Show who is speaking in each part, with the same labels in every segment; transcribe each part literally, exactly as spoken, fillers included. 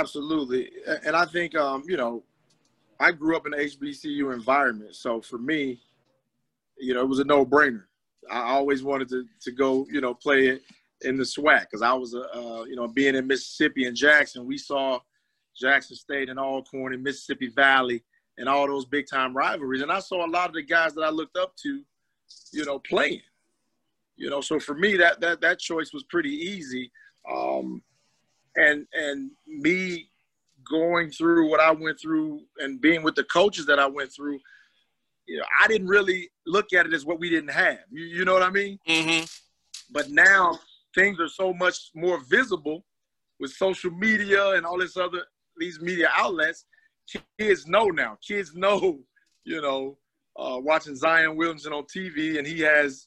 Speaker 1: absolutely. And I think, um, you know, I grew up in an H B C U environment. So for me, you know, it was a no-brainer. I always wanted to, to go, you know, play it in the SWAC because I was, a, uh, you know, being in Mississippi and Jackson, we saw Jackson State and Alcorn and Mississippi Valley and all those big-time rivalries. And I saw a lot of the guys that I looked up to, you know, playing. You know, so for me, that that that choice was pretty easy. Um, and and me going through what I went through and being with the coaches that I went through, you know, I didn't really look at it as what we didn't have. You, you know what I mean?
Speaker 2: Mm-hmm.
Speaker 1: But now things are so much more visible with social media and all this other these media outlets. Kids know now. Kids know, you know, uh, watching Zion Williamson on T V, and he has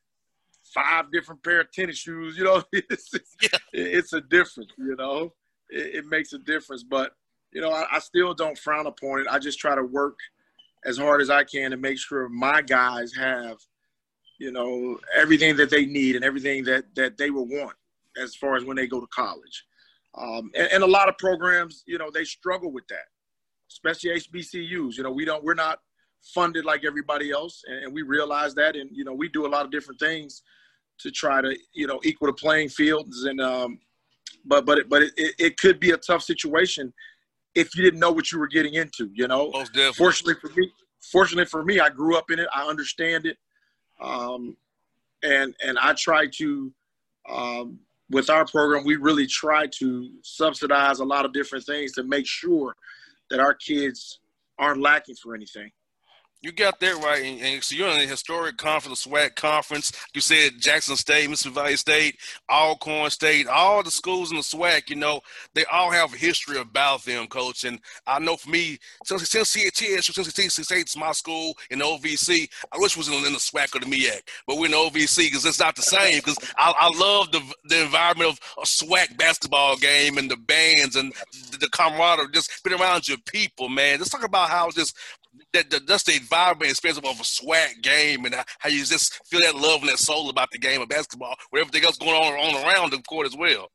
Speaker 1: five different pair of tennis shoes, you know, it's, it's,
Speaker 2: yeah.
Speaker 1: it's a difference, you know, it, it makes a difference. But, you know, I, I still don't frown upon it. I just try to work as hard as I can to make sure my guys have, you know, everything that they need and everything that, that they will want as far as when they go to college. Um, and, and a lot of programs, you know, they struggle with that, especially H B C Us. You know, we don't, we're not funded like everybody else. And, and we realize that. And, you know, we do a lot of different things to try to, you know, equal the playing fields. And, um, but, but, it, but it, it could be a tough situation if you didn't know what you were getting into, you know.
Speaker 2: Most definitely.
Speaker 1: Fortunately for me, fortunately for me, I grew up in it. I understand it. Um, and, and I try to, um, with our program, we really try to subsidize a lot of different things to make sure that our kids aren't lacking for anything.
Speaker 2: You got that right, and, and so you're in a historic conference, the SWAC conference. You said Jackson State, Mississippi Valley State, Alcorn State, all the schools in the SWAC, you know, they all have a history about them, Coach. And I know for me, since since T S U, since T S U State's my school in the O V C, I wish it was in the SWAC or the M E A C, but we're in the O V C because it's not the same. Because I, I love the the environment of a SWAC basketball game and the bands and the, the camaraderie, just being around your people, man. Let's talk about how just that the that's the environment experience of a SWAC game and how you just feel that love and that soul about the game of basketball, with everything else going on, on around the court as well.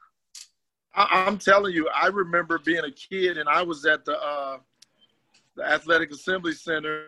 Speaker 1: I, I'm telling you, I remember being a kid and I was at the uh, the Athletic Assembly Center.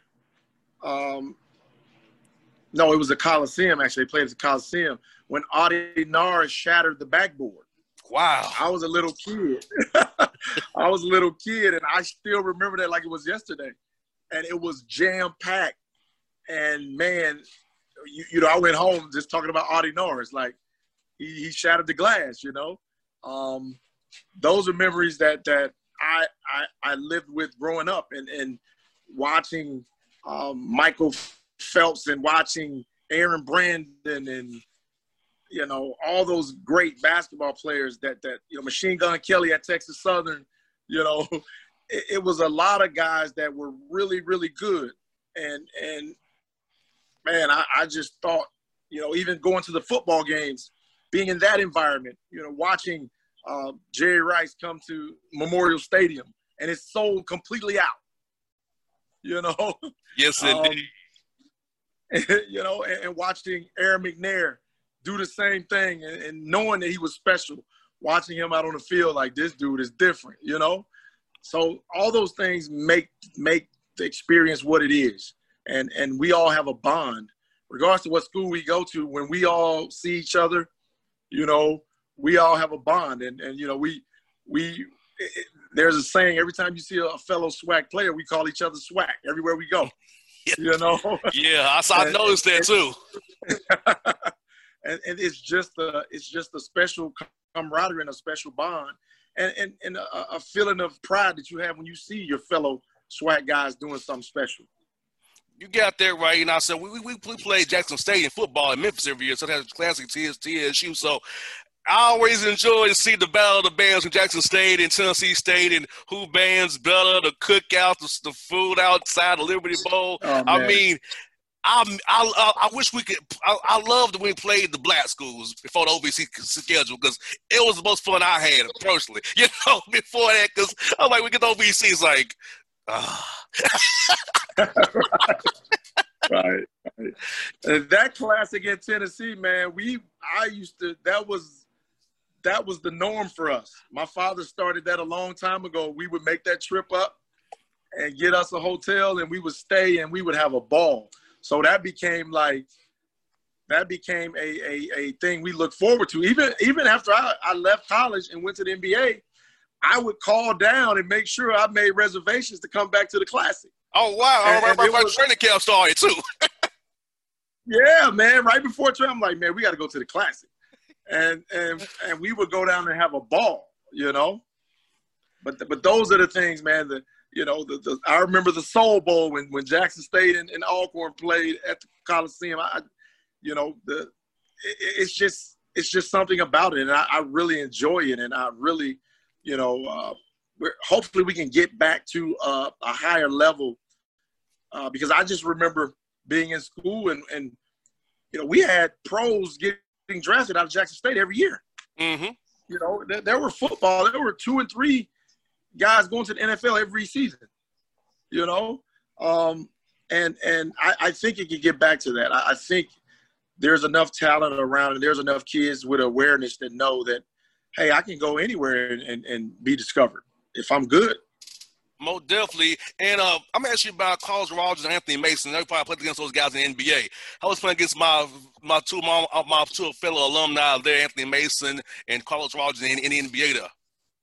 Speaker 1: Um, no, it was the Coliseum, actually. They played at the Coliseum when Audie Norris shattered the backboard.
Speaker 2: Wow.
Speaker 1: I was a little kid. I was a little kid, and I still remember that like it was yesterday. And it was jam-packed. And, man, you, you know, I went home just talking about Audie Norris. Like, he, he shattered the glass, you know. Um, those are memories that that I, I I lived with growing up and, and watching um, Michael Phelps and watching Aaron Brandon and, you know, all those great basketball players that, that you know, Machine Gun Kelly at Texas Southern, you know, it, it was a lot of guys that were really, really good. And, and man, I, I just thought, you know, even going to the football games, being in that environment, you know, watching uh, Jerry Rice come to Memorial Stadium and it's sold completely out, you know.
Speaker 2: Yes, indeed.
Speaker 1: Um, you know, and, and watching Aaron McNair do the same thing and, and knowing that he was special, watching him out on the field like this dude is different, you know? So all those things make make the experience what it is. And and we all have a bond. Regardless of what school we go to, when we all see each other, you know, we all have a bond. And, and you know, we we it, there's a saying, every time you see a fellow SWAC player, we call each other SWAC everywhere we go, you know?
Speaker 2: Yeah, I, I noticed that too.
Speaker 1: And, and it's just a it's just a special camaraderie and a special bond, and and, and a, a feeling of pride that you have when you see your fellow SWAC guys doing something special.
Speaker 2: You got that right. And I said we we, we play Jackson State in football in Memphis every year, so that's classic T S U. So I always enjoy to see the battle of the bands from Jackson State and Tennessee State and who bands better, the cookouts, the, the food outside the Liberty Bowl.
Speaker 1: Oh,
Speaker 2: I mean. I, I I wish we could. I, I loved when we played the black schools before the O V C schedule because it was the most fun I had personally. You know, before that, because I'm like, we get the O V C, it's like, ah.
Speaker 1: right, right, right. And that classic in Tennessee, man, we I used to. That was that was the norm for us. My father started that a long time ago. We would make that trip up and get us a hotel, and we would stay, and we would have a ball. So that became like, that became a, a, a thing we look forward to. Even, even after I, I left college and went to the N B A, I would call down and make sure I made reservations to come back to the Classic.
Speaker 2: Oh, wow. And, I remember my training camp started, too.
Speaker 1: Yeah, man. Right before training, I'm like, man, we got to go to the Classic. And, and, and we would go down and have a ball, you know. But, the, but those are the things, man, that, you know, the, the, I remember the Soul Bowl when, when Jackson State and, and Alcorn played at the Coliseum. I, you know, the it, it's just it's just something about it, and I, I really enjoy it, and I really, you know, uh, we're, hopefully we can get back to uh, a higher level uh, because I just remember being in school and, and you know, we had pros getting drafted out of Jackson State every year.
Speaker 2: Mm-hmm.
Speaker 1: You know, there, there were football, there were two and three guys going to the N F L every season, you know? Um, and and I, I think it can get back to that. I, I think there's enough talent around and there's enough kids with awareness that know that, hey, I can go anywhere and, and, and be discovered if I'm good.
Speaker 2: Most definitely. And uh, I'm going to ask you about Carlos Rogers and Anthony Mason. They probably played against those guys in the N B A. I was playing against my my two my, my two fellow alumni there, Anthony Mason and Carlos Rogers in, in the N B A there.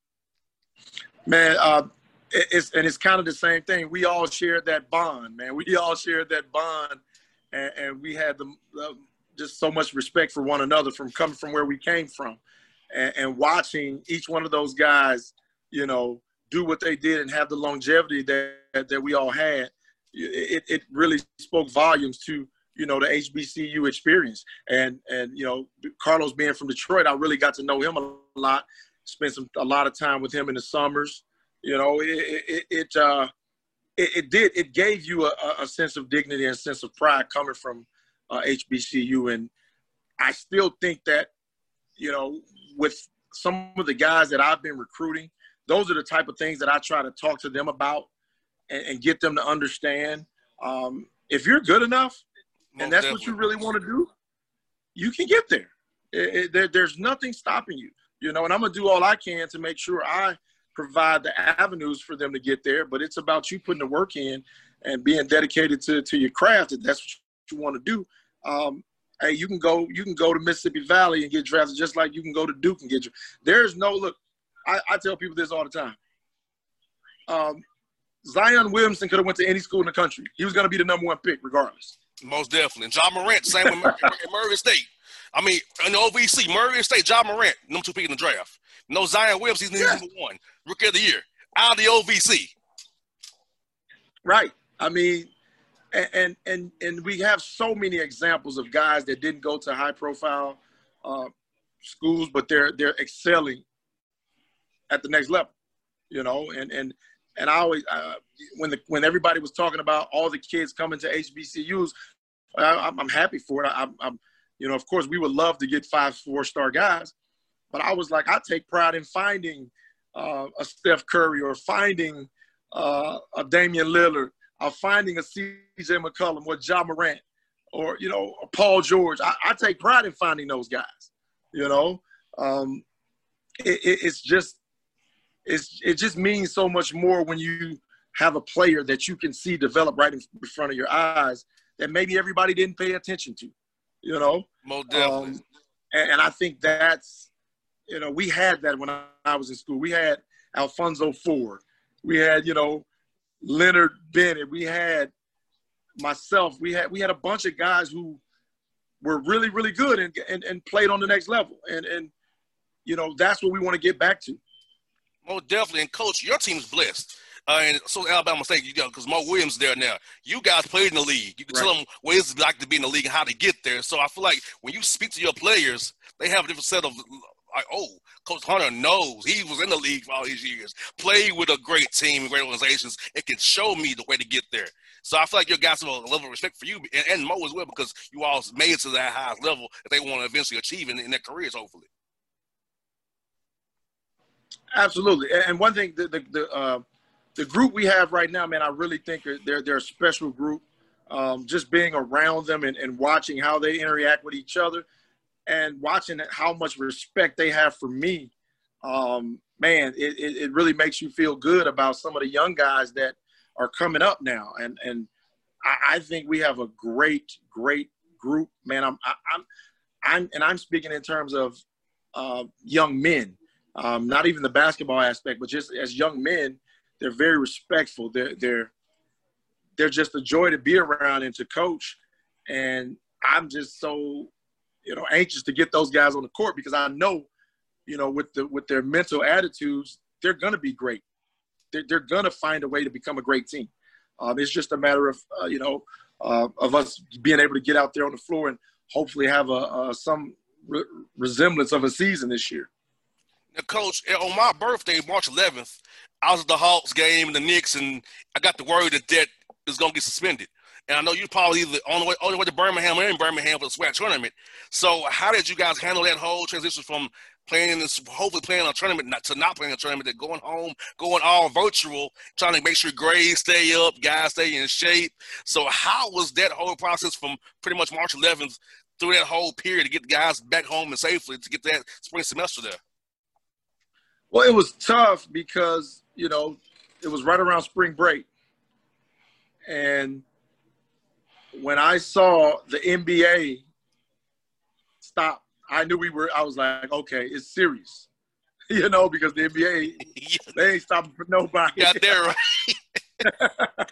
Speaker 1: Man, uh, it, it's and it's kind of the same thing. We all shared that bond, man. We all shared that bond, and, and we had the, the just so much respect for one another from coming from where we came from, and, and watching each one of those guys, you know, do what they did and have the longevity that that we all had. It, it really spoke volumes to, you know, the H B C U experience. And, and, you know, Carlos being from Detroit, I really got to know him a lot, spent some, a lot of time with him in the summers. You know, it, it, it, uh, it, it did, it gave you a, a sense of dignity and a sense of pride coming from uh, H B C U. And I still think that, you know, with some of the guys that I've been recruiting, those are the type of things that I try to talk to them about and, and get them to understand. Um, if you're good enough and that's what you really want to do, you can get there. It, it, there. There's nothing stopping you, you know, and I'm going to do all I can to make sure I provide the avenues for them to get there. But it's about you putting the work in and being dedicated to, to your craft. If that's what you want to do. Um, hey, you can go, you can go to Mississippi Valley and get drafted just like you can go to Duke and get drafted. There's no, look, I, I tell people this all the time. Um, Zion Williamson could have went to any school in the country. He was going to be the number one pick regardless.
Speaker 2: Most definitely. And John Morant, same with Murray, Murray State. I mean, in the O V C, Murray State, John Morant, number two pick in the draft. No Zion Williamson, he's yeah. number one. Rookie of the year. Out of the O V C.
Speaker 1: Right. I mean, and, and, and, and we have so many examples of guys that didn't go to high-profile uh, schools, but they're they're excelling at the next level, you know, and, and, and I always, uh, when the, when everybody was talking about all the kids coming to H B C Us, I, I'm happy for it. I, I'm, I'm, you know, of course we would love to get five, four star guys, but I was like, I take pride in finding uh, a Steph Curry or finding uh, a Damian Lillard or finding a C J McCollum or Ja Morant or, you know, Paul George. I, I take pride in finding those guys, you know. Um, it, it, it's just, It's, it just means so much more when you have a player that you can see develop right in front of your eyes that maybe everybody didn't pay attention to, you know?
Speaker 2: Most definitely.
Speaker 1: Um, and, and I think that's, you know, we had that when I, I was in school. We had Alfonso Ford. We had, you know, Leonard Bennett. We had myself. We had we had a bunch of guys who were really, really good and, and, and played on the next level. And, and, you know, that's what we want to get back to.
Speaker 2: Most definitely. And, Coach, your team's blessed. Uh, and so Alabama State, you know, because Mo Williams there now. You guys played in the league. You can right. tell them what it's like to be in the league and how to get there. So I feel like when you speak to your players, they have a different set of, like, oh, Coach Hunter knows. He was in the league for all these years, played with a great team, great organizations, and can show me the way to get there. So I feel like your guys have a level of respect for you and, and Mo as well, because you all made it to that highest level that they want to eventually achieve in, in their careers, hopefully.
Speaker 1: Absolutely. And one thing, the the the, uh, the group we have right now, man, I really think they're they're a special group. Um, just being around them and, and watching how they interact with each other, and watching how much respect they have for me, um, man, it, it, it really makes you feel good about some of the young guys that are coming up now. And and I, I think we have a great, great group, man. I'm, I, I'm, I'm, and I'm speaking in terms of uh, young men, um, not even the basketball aspect, but just as young men, they're very respectful. They're, they're, they're just a joy to be around and to coach. And I'm just so, you know, anxious to get those guys on the court because I know, you know, with the with their mental attitudes, they're going to be great. They're, they're going to find a way to become a great team. Um, it's just a matter of, uh, you know, uh, of us being able to get out there on the floor and hopefully have a, a some re- resemblance of a season this year.
Speaker 2: Now, Coach, on my birthday, March eleventh, I was at the Hawks game and the Knicks, and I got the word that that is going to get suspended. And I know you probably either on the way, on the way to Birmingham or in Birmingham for the SWAC tournament. So how did you guys handle that whole transition from playing this, hopefully playing a tournament not, to not playing a tournament, to going home, going all virtual, trying to make sure grades stay up, guys stay in shape? So how was that whole process from pretty much March eleventh through that whole period to get the guys back home and safely to get that spring semester there?
Speaker 1: Well, it was tough because, you know, it was right around spring break. And when I saw the N B A stop, I knew we were, I was like, okay, it's serious. You know, because the N B A, they ain't stopping for nobody.
Speaker 2: Got there, right?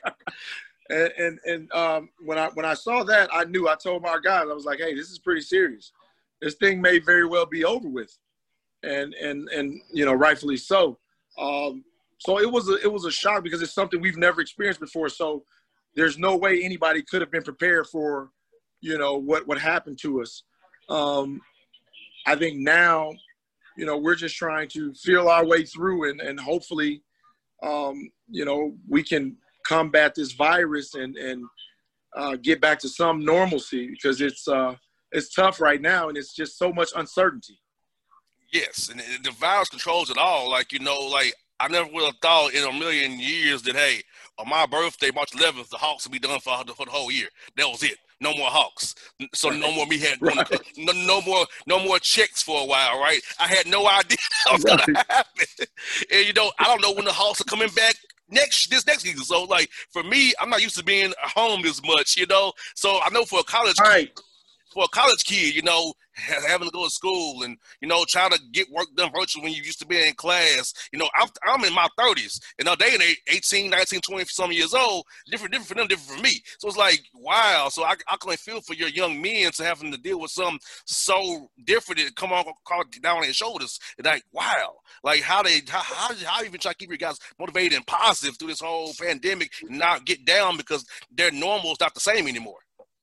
Speaker 1: and and, and um, when I when I saw that, I knew, I told my guys, I was like, hey, this is pretty serious. This thing may very well be over with. And, and, and you know, rightfully so. Um, so it was, a, it was a shock because it's something we've never experienced before. So there's no way anybody could have been prepared for, you know, what, what happened to us. Um, I think now, you know, we're just trying to feel our way through and, and hopefully, um, you know, we can combat this virus and, and uh, get back to some normalcy because it's, uh, it's tough right now and it's just so much uncertainty.
Speaker 2: Yes, and the virus controls it all. Like, you know, like I never would have thought in a million years that, hey, on my birthday, March eleventh, the Hawks would be done for, for the whole year. That was it. No more Hawks. So no more me had right. no, no more no more checks for a while, right? I had no idea what was right. gonna happen. And you know, I don't know when the Hawks are coming back next this next season. So like for me, I'm not used to being home this much, you know. So I know for a college
Speaker 1: right.
Speaker 2: kid, for a college kid, you know, having to go to school and, you know, trying to get work done virtually when you used to be in class. You know, I'm I'm in my thirties. And now they in eighteen, nineteen, twenty some years old. Different, different for them, different for me. So it's like, wow. So I, I can feel for your young men to having to deal with something so different that come on call down on their shoulders. And like, wow. Like how they how how, how even try to keep your guys motivated and positive through this whole pandemic and not get down because their normal is not the same anymore.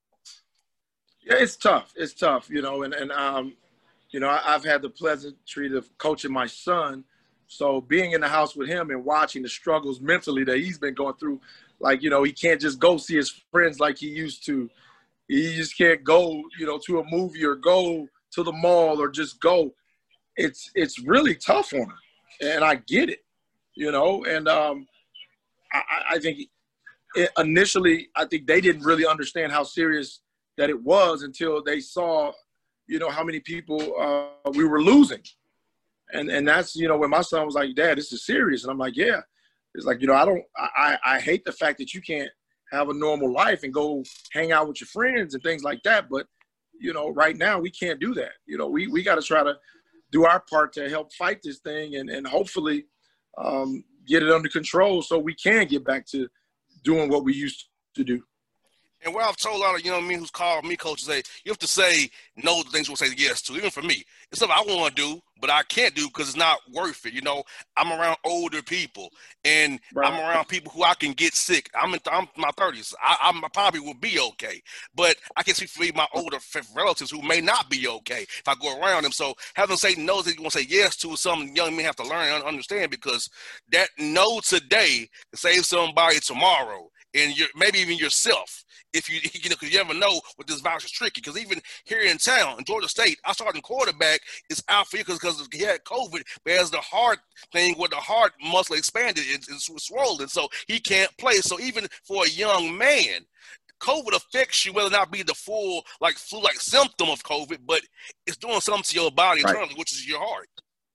Speaker 1: Yeah, it's tough. It's tough, you know, and, and um, you know, I, I've had the pleasant treat of coaching my son. So being in the house with him and watching the struggles mentally that he's been going through, like, you know, he can't just go see his friends like he used to. He just can't go, you know, to a movie or go to the mall or just go. It's it's really tough on him. And I get it, you know, and um, I, I think it, initially I think they didn't really understand how serious that it was until they saw, you know, how many people uh, we were losing. And and that's, you know, when my son was like, Dad, this is serious. And I'm like, yeah. It's like, you know, I don't, I, I hate the fact that you can't have a normal life and go hang out with your friends and things like that. But, you know, right now we can't do that. You know, we, we got to try to do our part to help fight this thing and, and hopefully um, get it under control so we can get back to doing what we used to do.
Speaker 2: And what I've told a lot of young men who's called me coaches, say you have to say no to things we'll say yes to. Even for me, it's something I want to do, but I can't do because it's not worth it. You know, I'm around older people, and right. I'm around people who I can get sick. I'm in, I'm in my thirties. I, I'm, I probably will be okay, but I can speak for my older relatives who may not be okay if I go around them. So having to say no that you want to say yes to is something young men have to learn and understand because that no today can save somebody tomorrow, and you're, maybe even yourself. If you, you know, because you never know what this virus is tricky. Because even here in town, in Georgia State, our starting quarterback is out for you because he had COVID, but has the heart thing where the heart muscle expanded, it's, it's swollen, so he can't play. So even for a young man, COVID affects you, whether or not be the full like flu-like symptom of COVID, but it's doing something to your body
Speaker 1: Right.
Speaker 2: internally, which is your heart.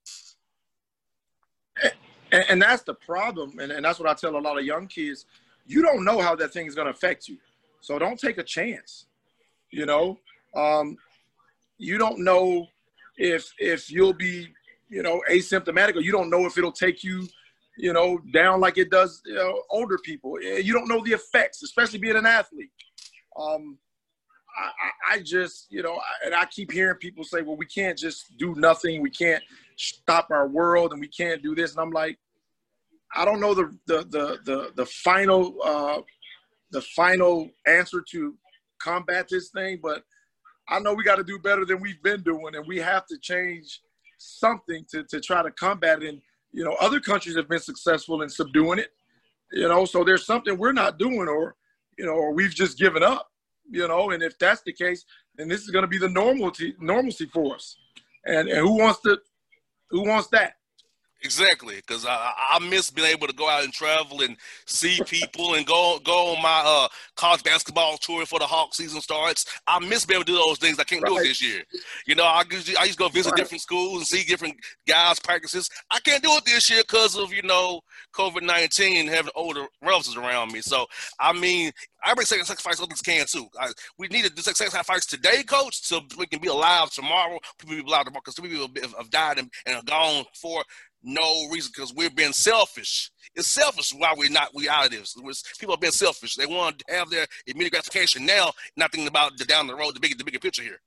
Speaker 1: And, and that's the problem. And, and that's what I tell a lot of young kids. You don't know how that thing is going to affect you. So don't take a chance. You know, um, you don't know if if you'll be, you know, asymptomatic, or you don't know if it'll take you, you know, down like it does, you know, older people. You don't know the effects, especially being an athlete. Um, I, I just, you know, and I keep hearing people say, well, we can't just do nothing. We can't stop our world, and we can't do this. And I'm like, I don't know the the the the, the final uh, the final answer to combat this thing, but I know we got to do better than we've been doing, and we have to change something to to try to combat it. And you know, other countries have been successful in subduing it. You know, so there's something we're not doing, or you know, or we've just given up. You know, and if that's the case, then this is going to be the normalcy normalcy for us. And and who wants to who wants that?
Speaker 2: Exactly, because I, I miss being able to go out and travel and see people and go go on my uh, college basketball tour before the Hawk season starts. I miss being able to do those things. I can't do it
Speaker 1: Right.
Speaker 2: this year. You know, I, usually- I used to go visit
Speaker 1: Right.
Speaker 2: different schools and see different guys' practices. I can't do it this year because of, you know, COVID nineteen and having older relatives around me. So, I mean, I bring sacrifice others can too. I, we need to do sacrifice today, coach, so we can be alive tomorrow. People be alive tomorrow because people have have died and, and are gone for no reason, because we're being selfish. It's selfish why we're not we out of this. It's, people are being selfish. They want to have their immediate gratification now, not thinking about the down the road, the bigger the bigger picture here.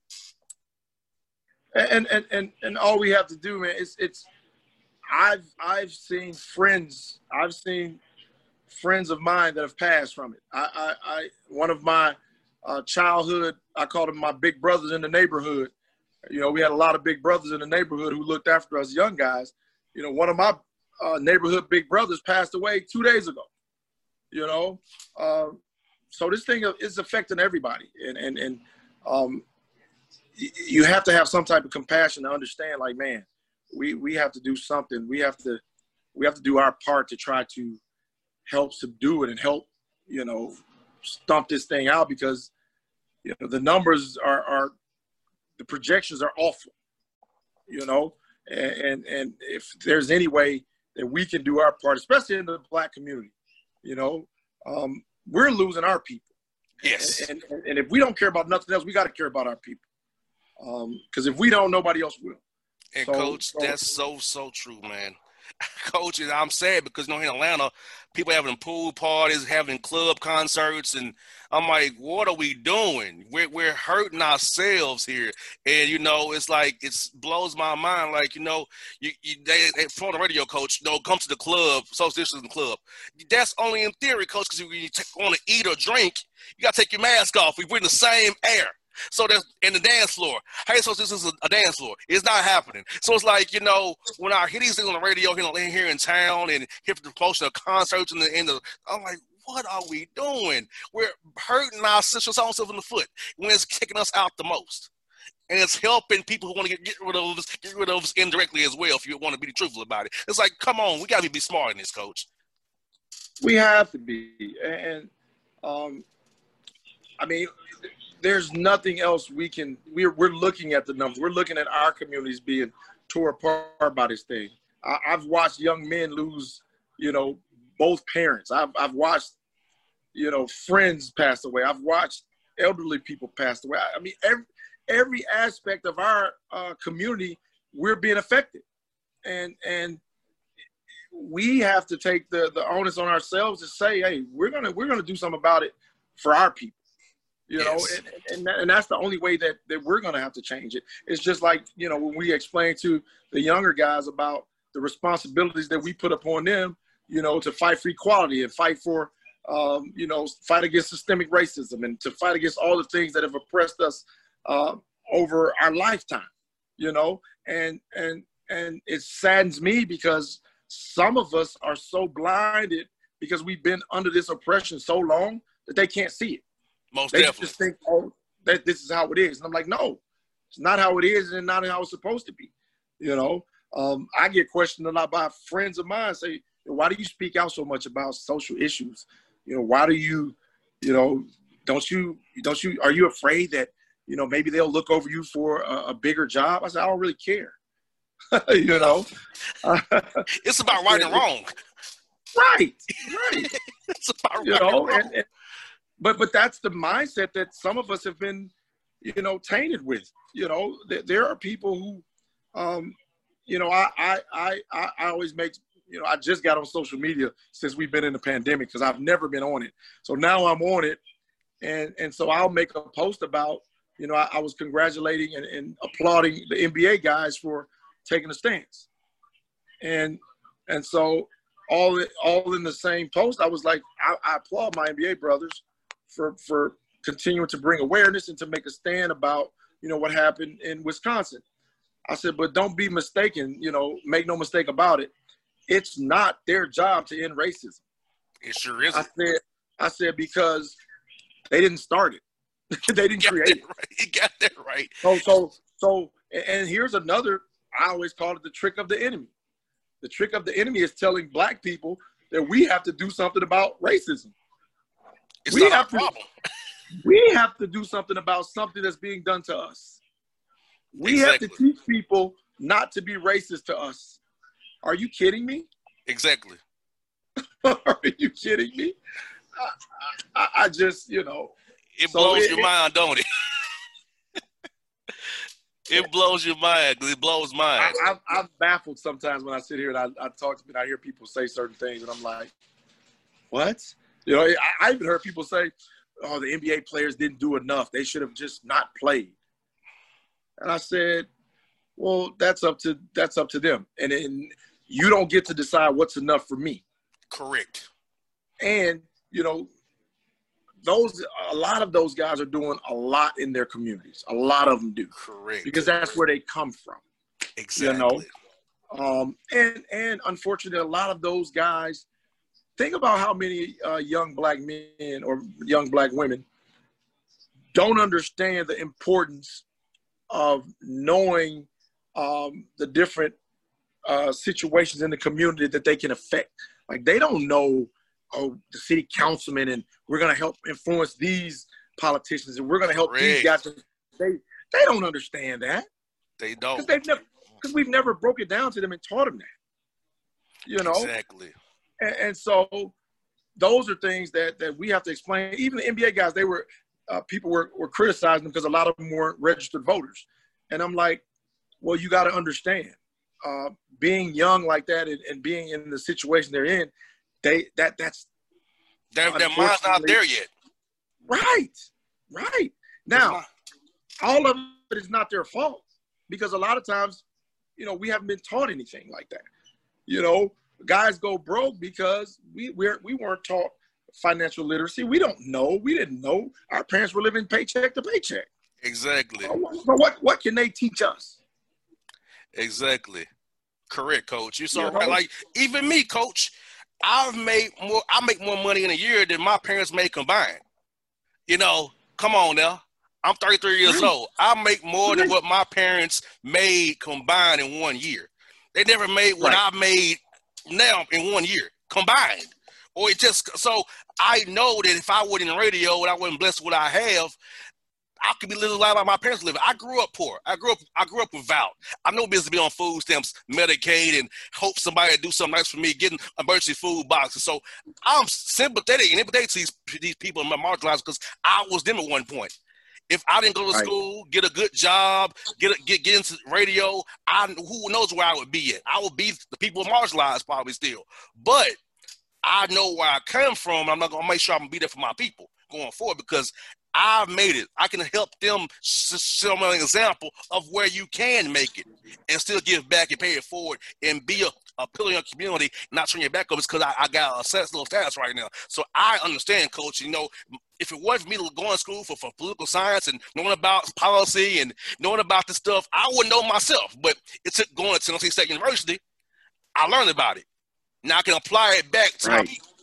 Speaker 1: And and and and all we have to do, man, it's it's. I've I've seen friends. I've seen friends of mine that have passed from it. I I, I one of my uh, childhood, I called them my big brothers in the neighborhood. You know, we had a lot of big brothers in the neighborhood who looked after us young guys. You know, one of my uh, neighborhood big brothers passed away two days ago. You know, uh, so this thing is affecting everybody, and and and um, y- you have to have some type of compassion to understand. Like, man, we we have to do something. We have to we have to do our part to try to help subdue it and help, you know, stomp this thing out, because you know the numbers are are the projections are awful. You know. And and if there's any way that we can do our part, especially in the Black community, you know, um, we're losing our people.
Speaker 2: Yes.
Speaker 1: And, and and if we don't care about nothing else, we got to care about our people. Because um, if we don't, nobody else will.
Speaker 2: And
Speaker 1: So,
Speaker 2: coach,
Speaker 1: so,
Speaker 2: that's so so true, man. Coach, and I'm sad because, you know, in Atlanta, people having pool parties, having club concerts, and I'm like, what are we doing? We're we're hurting ourselves here, and you know, it's like it blows my mind. Like, you know, you, you they, they from the radio, coach, you know, come to the club, social distancing club. That's only in theory, coach, because when you want to eat or drink, you got to take your mask off. We're in the same air. So that's in the dance floor. Hey, so this is a, a dance floor. It's not happening. So it's like, you know, when I hear these things on the radio here, here in town and hear the promotion of concerts in the, in the, I'm like, what are we doing? We're hurting our sisters own self in the foot when it's kicking us out the most. And it's helping people who want to get, get rid of us, get rid of us indirectly as well, if you want to be truthful about it. It's like, come on, we got to be smart in this, coach.
Speaker 1: we have to be. And, um, I mean, there's nothing else we can, we're, we're looking at the numbers. We're looking at our communities being tore apart by this thing. I, I've watched young men lose, you know, both parents. I've, I've watched, you know, friends pass away. I've watched elderly people pass away. I mean, every, every aspect of our uh, community, we're being affected. And, and we have to take the, the onus on ourselves to say, hey, we're going to, we're going to do something about it for our people. You know,
Speaker 2: Yes.
Speaker 1: and, and, that, and that's the only way that, that we're going to have to change it. It's just like, you know, when we explain to the younger guys about the responsibilities that we put upon them, you know, to fight for equality and fight for, um, you know, fight against systemic racism and to fight against all the things that have oppressed us uh, over our lifetime, you know, and, and, and it saddens me because some of us are so blinded because we've been under this oppression so long that they can't see it.
Speaker 2: Most
Speaker 1: They
Speaker 2: definitely.
Speaker 1: just think, oh, that this is how it is. And I'm like, no, it's not how it is and not how it's supposed to be. You know, um, I get questioned a lot by friends of mine say, why do you speak out so much about social issues? You know, why do you, you know, don't you, don't you, are you afraid that, you know, maybe they'll look over you for a, a bigger job? I said, I don't really care. you know,
Speaker 2: it's about right and wrong.
Speaker 1: Right, right.
Speaker 2: It's about
Speaker 1: you
Speaker 2: right
Speaker 1: know,
Speaker 2: and wrong.
Speaker 1: And, and, but but that's the mindset that some of us have been, you know, tainted with. You know, th- there are people who, um, you know, I, I I I I always make, you know, I just got on social media since we've been in the pandemic because I've never been on it. So now I'm on it, and and so I'll make a post about, you know, I, I was congratulating and, and applauding the N B A guys for taking a stance, and and so all all in the same post, I was like, I, I applaud my N B A brothers for for continuing to bring awareness and to make a stand about, you know, what happened in Wisconsin. I said, but don't be mistaken, you know, make no mistake about it. It's not their job to end racism.
Speaker 2: It sure isn't.
Speaker 1: I said, I said because they didn't start it. they didn't create it.
Speaker 2: Right. You got that right.
Speaker 1: So so so, and here's another. I always call it the trick of the enemy. The trick of the enemy is telling black people that we have to do something about racism.
Speaker 2: It's
Speaker 1: we
Speaker 2: not
Speaker 1: have
Speaker 2: our
Speaker 1: to,
Speaker 2: problem.
Speaker 1: We have to do something about something that's being done to us. We
Speaker 2: Exactly.
Speaker 1: have to teach people not to be racist to us. Are you kidding me?
Speaker 2: Exactly.
Speaker 1: Are you kidding me? I, I, I just, you know.
Speaker 2: It
Speaker 1: so
Speaker 2: blows
Speaker 1: it,
Speaker 2: your
Speaker 1: it,
Speaker 2: mind, don't it? It blows your mind. It blows mine.
Speaker 1: I, I'm, I'm baffled sometimes when I sit here and I, I talk to and I hear people say certain things and I'm like, what? You know, I, I even heard people say, oh, the N B A players didn't do enough. They should have just not played. And I said, well, that's up to that's up to them. And, and you don't get to decide what's enough for me.
Speaker 2: Correct.
Speaker 1: And, you know, those a lot of those guys are doing a lot in their communities. A lot of them do.
Speaker 2: Correct.
Speaker 1: Because that's where they come from.
Speaker 2: Exactly.
Speaker 1: You know? Um, and, and unfortunately, a lot of those guys, think about how many uh, young black men or young black women don't understand the importance of knowing um, the different uh, situations in the community that they can affect. Like they don't know, oh, the city councilman and we're going to help influence these politicians and we're going to help
Speaker 2: Correct.
Speaker 1: these guys. They they don't understand that.
Speaker 2: They don't.
Speaker 1: Because they've never because we've never broke it down to them and taught them that. You know?
Speaker 2: Exactly.
Speaker 1: And, and so those are things that that we have to explain. Even the N B A guys, they were uh, people were, were criticizing them because a lot of them weren't registered voters. And I'm like, well, you got to understand, uh, being young like that and, and being in the situation they're in, they that that's
Speaker 2: their, their mind's not there yet.
Speaker 1: Right, right. Now, all of it is not their fault because a lot of times, you know, we haven't been taught anything like that. You know, guys go broke because we we're, we weren't taught financial literacy. We don't know. We didn't know. Our parents were living paycheck to paycheck.
Speaker 2: Exactly.
Speaker 1: So what what can they teach us?
Speaker 2: Exactly. Correct, Coach. You're so
Speaker 1: You know?
Speaker 2: right. Like even me, Coach, I've made more. I make more money in a year than my parents made combined. You know, come on now. I'm thirty-three years
Speaker 1: Right.
Speaker 2: old. I make more
Speaker 1: Right.
Speaker 2: than what my parents made combined in one year. They never made what
Speaker 1: Right.
Speaker 2: I made now in one year combined. Or it just so I know that if I wasn't in radio and I wasn't blessed with what I have, I could be living like my parents living. I grew up poor. I grew up. I grew up without. I know business to be on food stamps, Medicaid, and hope somebody would do something nice for me, getting emergency food boxes. So I'm sympathetic and empathetic to these these people in my marginalized because I was them at one point. If I didn't go to
Speaker 1: Right.
Speaker 2: school, get a good job, get a, get get into radio, I who knows where I would be at. I would be the people marginalized probably still, but I know where I come from. I'm not gonna make sure I'm gonna be there for my people going forward because I've made it. I can help them show them an example of where you can make it and still give back and pay it forward and be a, a pillar in your community, not turn your back up. It's because I, I got a sensitive status right now. So I understand, Coach. You know, if it wasn't for me going to school for, for political science and knowing about policy and knowing about this stuff, I wouldn't know myself. But it took going to Tennessee State University. I learned about it. Now I can apply it back to
Speaker 1: Right.
Speaker 2: my people.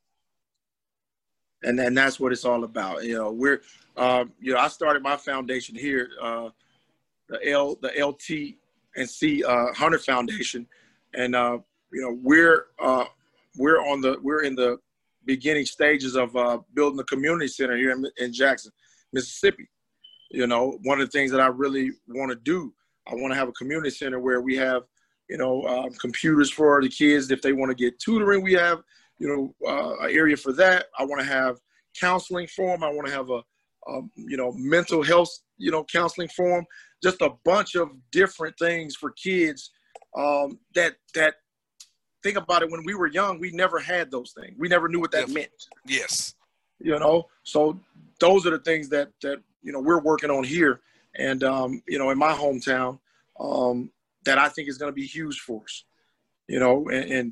Speaker 1: And and that's what it's all about. You know, we're, um, you know, I started my foundation here, uh, the L, the L T and C uh, Hunter Foundation, and uh, you know, we're uh, we're on the we're in the beginning stages of uh, building a community center here in, in Jackson, Mississippi. You know, one of the things that I really want to do, I want to have a community center where we have, you know, uh, computers for the kids. If they want to get tutoring, we have, you know, uh, an area for that. I want to have counseling for them. I want to have a, a, you know, mental health, you know, counseling for them. Just a bunch of different things for kids um, that, that think about it. When we were young, we never had those things. We never knew what that meant.
Speaker 2: Yes.
Speaker 1: You know, so those are the things that, that, you know, we're working on here. And, um, you know, in my hometown, um, that I think is going to be huge for us, you know, and, and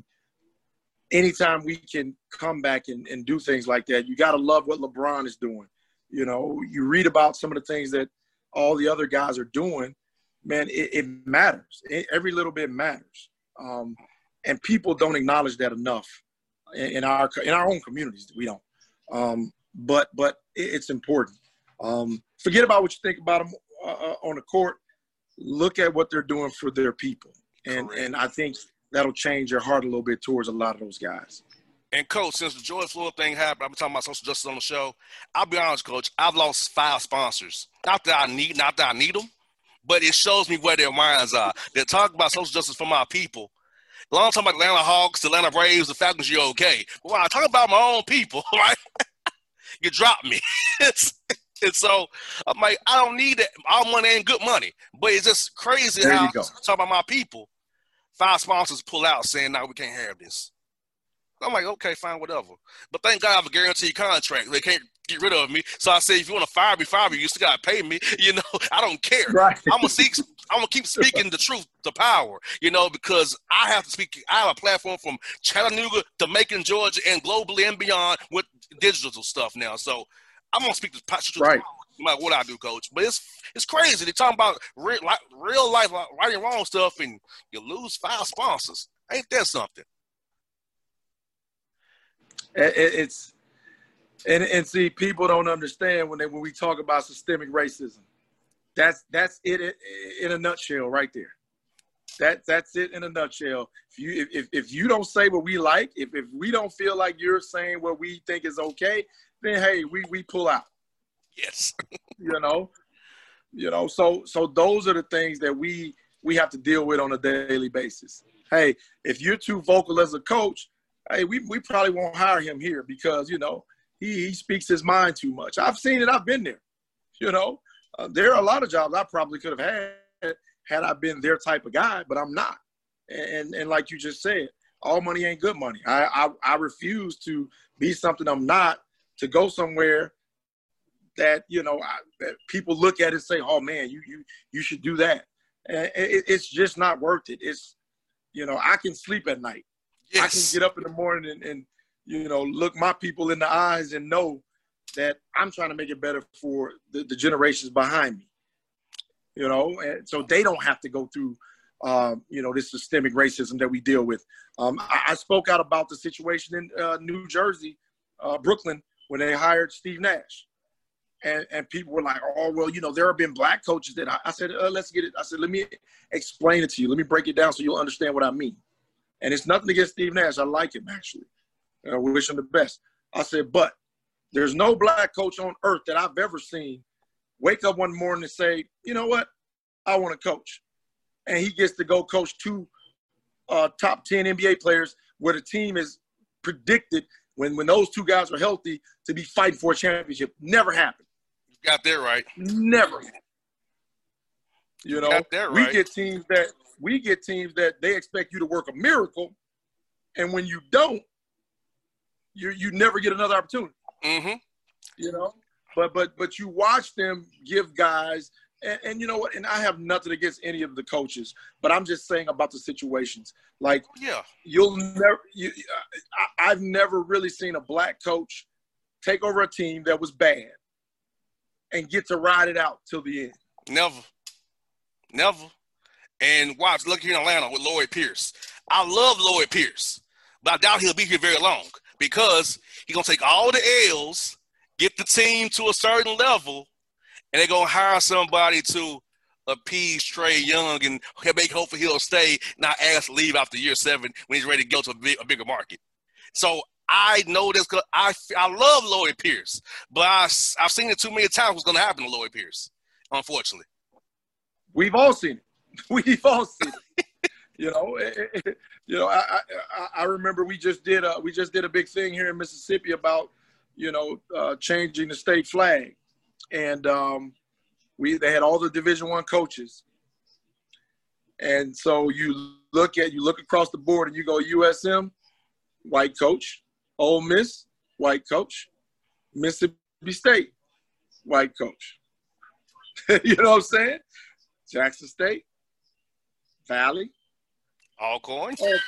Speaker 1: anytime we can come back and, and do things like that, you got to love what LeBron is doing. You know, you read about some of the things that all the other guys are doing, man, it, it matters. It, every little bit matters. Um, and people don't acknowledge that enough in, in our, in our own communities. We don't. Um, but, but it, it's important. Um, forget about what you think about them uh, on the court. Look at what they're doing for their people. And Correct. And I think that'll change your heart a little bit towards a lot of those guys.
Speaker 2: And, Coach, since the George Floyd thing happened, I've been talking about social justice on the show. I'll be honest, Coach, I've lost five sponsors. Not that I need, not that I need them, but it shows me where their minds are. They talk about social justice for my people. A long time about Atlanta Hawks, the Atlanta Braves, the Falcons, you're okay. But when I talk about my own people, right, you drop me. And so I'm like, I don't need that. All money ain't good money. But it's just crazy
Speaker 1: there
Speaker 2: how
Speaker 1: you go.
Speaker 2: talk about my people. Five sponsors pull out saying, no, we can't have this. I'm like, okay, fine, whatever. But thank God I have a guaranteed contract. They can't get rid of me. So I say, if you want to fire me, fire me. You still got to pay me. You know, I don't care.
Speaker 1: Right.
Speaker 2: I'm going to I'm gonna keep speaking the truth, the power, you know, because I have to speak. I have a platform from Chattanooga to Macon, Georgia, and globally and beyond with digital stuff now. So I'm going to speak the truth.
Speaker 1: Right.
Speaker 2: No matter what I do, Coach. But it's it's crazy. They're talking about real, like, real life, like, right and wrong stuff, and you lose five sponsors. Ain't that something?
Speaker 1: It's and and see, people don't understand when they when we talk about systemic racism. That's that's it in a nutshell, right there. That that's it in a nutshell. If you if if you don't say what we like, if if we don't feel like you're saying what we think is okay, then hey, we we pull out.
Speaker 2: Yes.
Speaker 1: you know, you know. So so those are the things that we we have to deal with on a daily basis. Hey, if you're too vocal as a coach, hey, we we probably won't hire him here because you know he he speaks his mind too much. I've seen it. I've been there. You know, uh, there are a lot of jobs I probably could have had had I been their type of guy, but I'm not. And and like you just said, all money ain't good money. I I, I refuse to be something I'm not, to go somewhere that, you know, I, that people look at it and say, oh, man, you you you should do that. And it, it's just not worth it. It's, you know, I can sleep at night. Yes. I can get up in the morning and, and, you know, look my people in the eyes and know that I'm trying to make it better for the, the generations behind me, you know, and so they don't have to go through, um, you know, this systemic racism that we deal with. Um, I, I spoke out about the situation in uh, New Jersey, uh, Brooklyn, when they hired Steve Nash. And, and people were like, oh, well, you know, there have been black coaches that I, I said, uh, let's get it. I said, let me explain it to you. Let me break it down so you'll understand what I mean. And it's nothing against Steve Nash. I like him, actually. Uh, we wish him the best. I said, but there's no black coach on earth that I've ever seen wake up one morning and say, you know what, I want to coach. And he gets to go coach two uh, top ten N B A players where the team is predicted, when, when those two guys are healthy, to be fighting for a championship. Never happened.
Speaker 2: You got that right.
Speaker 1: Never. You know,
Speaker 2: got that right.
Speaker 1: we get teams that we get teams that they expect you to work a miracle, and when you don't, you you never get another opportunity.
Speaker 2: Mm-hmm.
Speaker 1: You know, but but but you watch them give guys, and, and you know what? And I have nothing against any of the coaches, but I'm just saying about the situations. Like,
Speaker 2: yeah,
Speaker 1: you'll never. You, I, I've never really seen a black coach take over a team that was bad and get to ride it out till the end.
Speaker 2: Never. Never. And watch, look here in Atlanta with Lloyd Pierce. I love Lloyd Pierce, but I doubt he'll be here very long because he's going to take all the L's, get the team to a certain level, and they're going to hire somebody to appease Trae Young and make hopefully he'll stay, not ask to leave after year seven when he's ready to go to a, big, a bigger market. So I know this because I, I love Lloyd Pierce, but I, I've seen it too many times what's going to happen to Lloyd Pierce, unfortunately.
Speaker 1: We've all seen it. We've all seen it. You know, you know. I, I I remember we just did a we just did a big thing here in Mississippi about, you know, uh, changing the state flag, and um, we they had all the Division One coaches, and so you look at you look across the board and you go U S M, white coach, Ole Miss, white coach, Mississippi State, white coach. You know what I'm saying? Jackson State, Valley,
Speaker 2: Alcorn.
Speaker 1: Alcorn.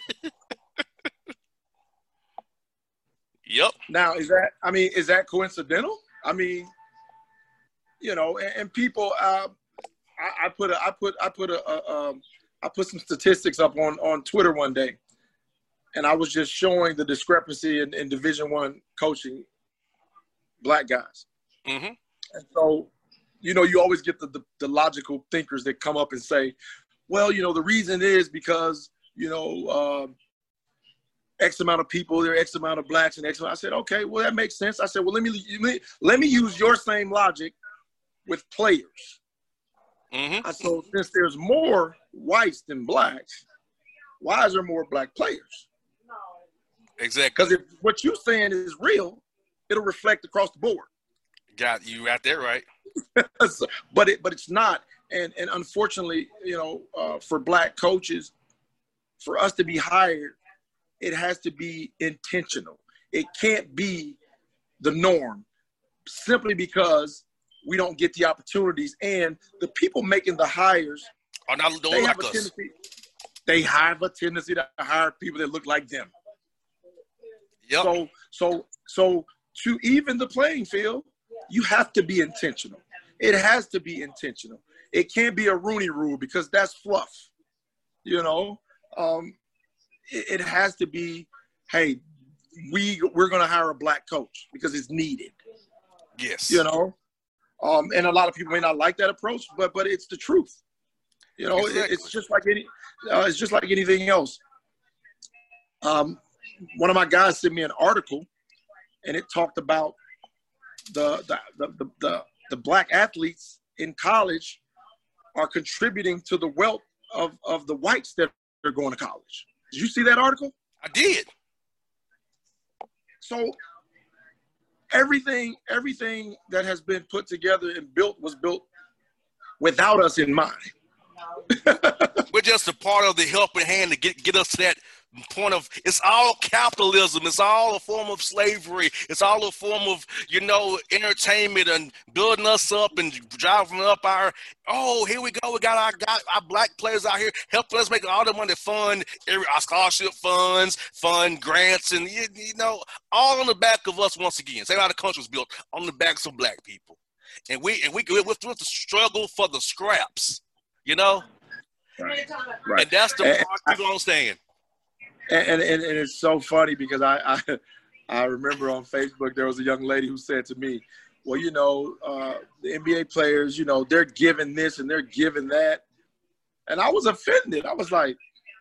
Speaker 2: Yep.
Speaker 1: Now, is that, I mean, is that coincidental? I mean, you know, and, and people, uh, I, I put a, I put, I put a, a um, I put some statistics up on, on Twitter one day, and I was just showing the discrepancy in, in Division One coaching black guys.
Speaker 2: Mm-hmm.
Speaker 1: And so, you know, you always get the, the, the logical thinkers that come up and say, well, you know, the reason is because, you know, uh, X amount of people, there are X amount of blacks and X amount. I said, okay, well, that makes sense. I said, well, let me, let me, let me use your same logic with players.
Speaker 2: Mm-hmm.
Speaker 1: I said, so since there's more whites than blacks, why is there more black players?
Speaker 2: Exactly.
Speaker 1: Because if what you're saying is real, it'll reflect across the board.
Speaker 2: Got you right there, right?
Speaker 1: So, but it, but it's not, and and unfortunately, you know, uh, for black coaches, for us to be hired, it has to be intentional. It can't be the norm, simply because we don't get the opportunities, and the people making the hires
Speaker 2: are not
Speaker 1: they
Speaker 2: like
Speaker 1: have a
Speaker 2: us.
Speaker 1: tendency. They have a tendency to hire people that look like them.
Speaker 2: Yep.
Speaker 1: So so so to even the playing field, you have to be intentional. It has to be intentional. It can't be a Rooney Rule because that's fluff. You know, um, it, it has to be, hey, we we're gonna hire a black coach because it's needed.
Speaker 2: Yes.
Speaker 1: You know, um, and a lot of people may not like that approach, but but it's the truth. You know,
Speaker 2: Exactly.
Speaker 1: it, it's just like any, uh, it's just like anything else. Um, one of my guys sent me an article, and it talked about the the the the, the, the black athletes in college are contributing to the wealth of, of the whites that are going to college. Did you see that article?
Speaker 2: I did.
Speaker 1: So everything everything that has been put together and built was built without us in mind.
Speaker 2: We're just a part of the helping hand to get, get us to that point of, it's all capitalism. It's all a form of slavery. It's all a form of, you know, entertainment and building us up and driving up our, oh, here we go. We got our, got our black players out here helping us make all the money fund, our scholarship funds, fund grants, and, you, you know, all on the back of us once again. Same how the country was built, on the backs of black people. And we, and we, we with the struggle for the scraps, you know?
Speaker 1: Right. Right.
Speaker 2: And that's the
Speaker 1: and,
Speaker 2: part people don't understand.
Speaker 1: And, and and it's so funny because I, I I remember on Facebook there was a young lady who said to me, well, you know, uh, the N B A players, you know, they're giving this and they're giving that. And I was offended. I was like,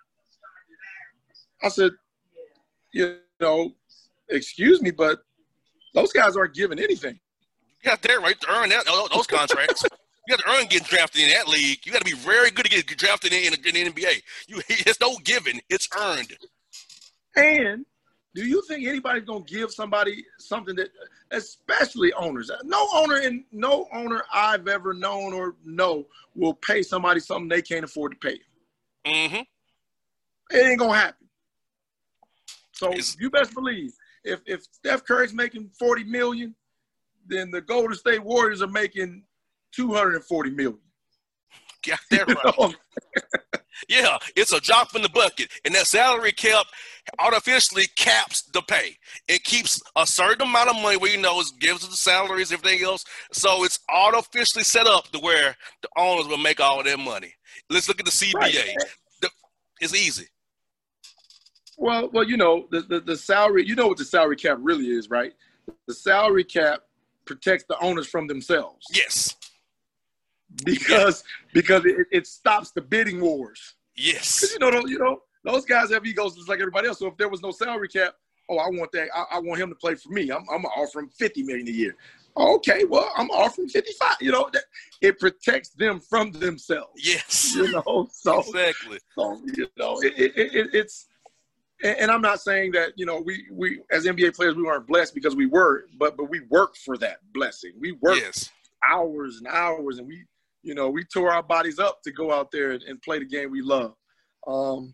Speaker 1: I said, you know, excuse me, but those guys aren't giving anything.
Speaker 2: You got that right to earn that, those contracts. You got to earn getting drafted in that league. You got to be very good to get drafted in, in, in the N B A. You, it's no giving. It's earned.
Speaker 1: And do you think anybody's going to give somebody something that, especially owners, no owner and no owner I've ever known or know will pay somebody something they can't afford to pay.
Speaker 2: Mm-hmm.
Speaker 1: It ain't going to happen. So
Speaker 2: It's,
Speaker 1: you best believe if, if Steph Curry's making forty million dollars, then the Golden State Warriors are making two hundred forty million
Speaker 2: got that right. Yeah, it's a drop in the bucket. And that salary cap artificially caps the pay. It keeps a certain amount of money where, you know, it gives us the salaries, everything else. So it's artificially set up to where the owners will make all their money. Let's look at the C B A. Right. The, it's easy.
Speaker 1: Well, well, you know, the, the, the salary, you know what the salary cap really is, right? The salary cap protects the owners from themselves.
Speaker 2: Yes.
Speaker 1: Because yeah. because it, it stops the bidding wars.
Speaker 2: Yes.
Speaker 1: Because, you know, you know, those guys have egos just like everybody else. So if there was no salary cap, Oh, I want that. I, I want him to play for me. I'm, I'm gonna offer him fifty million dollars a year. Okay, well, I'm offering fifty-five. You know, that, it protects them from themselves.
Speaker 2: Yes.
Speaker 1: You know, so
Speaker 2: exactly.
Speaker 1: So you know, it, it, it, it's, and I'm not saying that you know we we as N B A players we weren't blessed because we were, but but we worked for that blessing. We worked
Speaker 2: yes.
Speaker 1: hours and hours, and we you know we tore our bodies up to go out there and, and play the game we love. Um,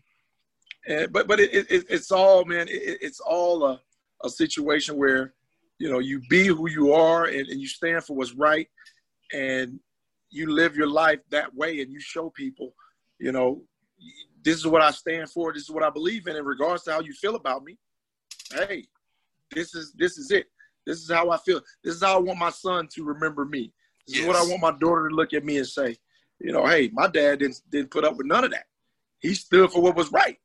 Speaker 1: and but but it, it, it's all man, it, it's all a, a situation where. You know, you be who you are and, and you stand for what's right and you live your life that way and you show people, you know, this is what I stand for. This is what I believe in in regards to how you feel about me. Hey, this is this is it. This is how I feel. This is how I want my son to remember me. This yes. is what I want my daughter to look at me and say, you know, hey, my dad didn't didn't put up with none of that. He stood for what was right.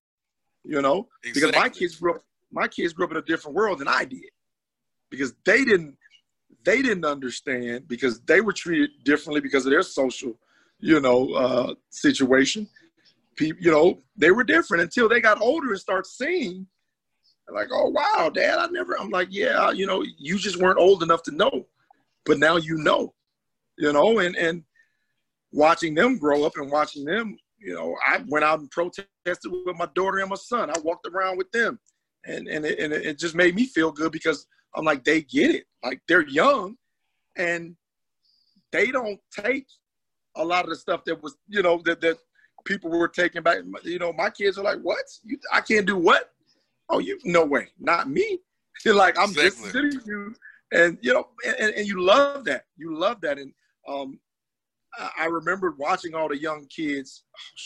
Speaker 1: You know, exactly. Because my kids grew up, my kids grew up in a different world than I did. Because they didn't, they didn't understand because they were treated differently because of their social, you know, uh, situation. People, you know, they were different until they got older and start seeing, like, oh wow, Dad, I never. I'm like, yeah, you know, you just weren't old enough to know, but now you know, you know, and and watching them grow up and watching them, you know, I went out and protested with my daughter and my son. I walked around with them, and and it, and it just made me feel good because. I'm like, they get it. Like, they're young, and they don't take a lot of the stuff that was, you know, that, that people were taking back. You know, my kids are like, what? You, I can't do what? Oh, you no way. Not me. You're like, I'm exactly. just sitting you. And, you know, and, and you love that. You love that. And um, I, I remember watching all the young kids,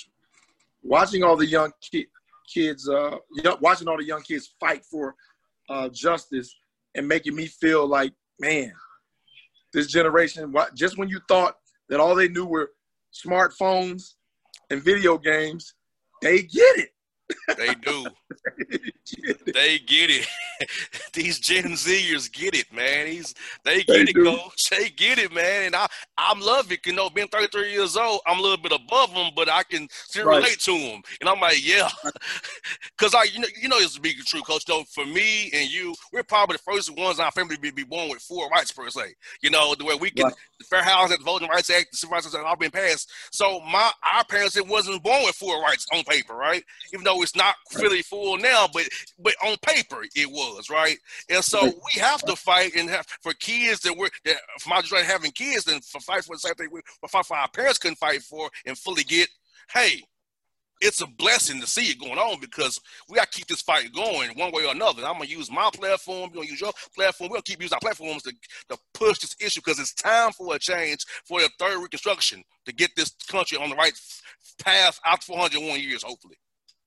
Speaker 1: watching all the young ki- kids, uh, watching all the young kids fight for uh, justice. And making me feel like, man, this generation, just when you thought that all they knew were smartphones and video games, they get it.
Speaker 2: They do. They get it. These Gen Zers get it, man. He's they get they it, do. Coach. They get it, man. And I, I'm love it. You know, being thirty-three years old, I'm a little bit above them, but I can still right. relate to them. And I'm like, yeah, because I, you know, you know, it's to be true, Coach. Though for me and you, we're probably the first ones in our family to be born with full rights per se. You know, the way we can, right. the Fair Housing Act, the Voting Rights Act, the Civil Rights Act, all been passed. So my our parents, it wasn't born with full rights on paper, right? Even though it's not really full now, but but on paper it was, right? And so we have to fight and have for kids that we're that for my generation having kids and for fight for the same thing we fight for our parents couldn't fight for and fully get. Hey, it's a blessing to see it going on because we got to keep this fight going one way or another. I'm gonna use my platform. You're gonna use your platform. We're gonna keep using our platforms to, to push this issue because it's time for a change for the third reconstruction to get this country on the right path after four hundred one years, hopefully.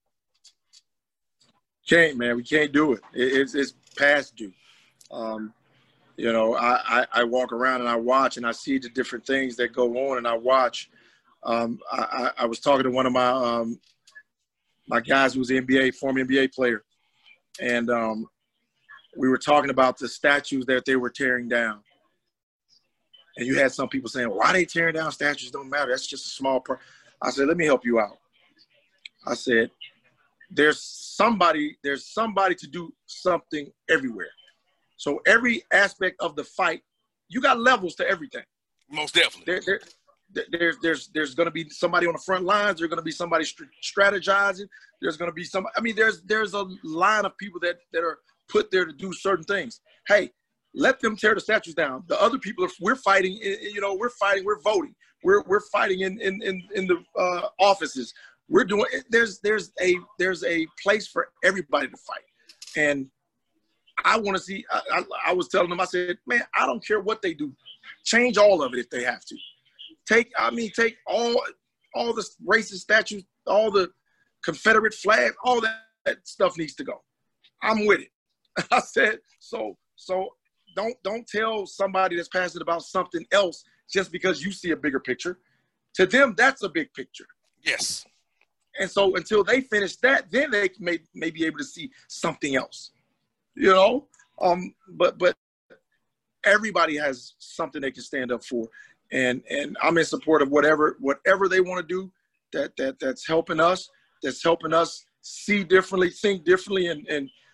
Speaker 1: Can't, man. We can't do it. it it's, it's past due. Um, you know, I, I, I walk around and I watch and I see the different things that go on and I watch. Um, I, I was talking to one of my um, my guys who was an N B A, former N B A player, and um, we were talking about the statues that they were tearing down. And you had some people saying, why are they tearing down statues? Don't matter. That's just a small part. I said, let me help you out. I said, there's somebody, there's somebody to do something everywhere. So every aspect of the fight, you got levels to everything.
Speaker 2: Most definitely.
Speaker 1: There, there, There's there's there's going to be somebody on the front lines. There's going to be somebody st- strategizing. There's going to be some. I mean, there's there's a line of people that, that are put there to do certain things. Hey, let them tear the statues down. The other people, are, we're fighting. You know, we're fighting. We're voting. We're we're fighting in in in, in the uh, offices. We're doing. There's there's a there's a place for everybody to fight. And I want to see. I, I, I was telling them. I said, man, I don't care what they do. Change all of it if they have to. Take, I mean, take all, all the racist statues, all the Confederate flag, all that, that stuff needs to go. I'm with it. I said, so, so don't, don't tell somebody that's passionate about something else just because you see a bigger picture. To them, that's a big picture.
Speaker 2: Yes.
Speaker 1: And so until they finish that, then they may, may be able to see something else, you know? Um, but, but everybody has something they can stand up for. And and I'm in support of whatever whatever they want to do that that that's helping us, that's helping us see differently, think differently, and, and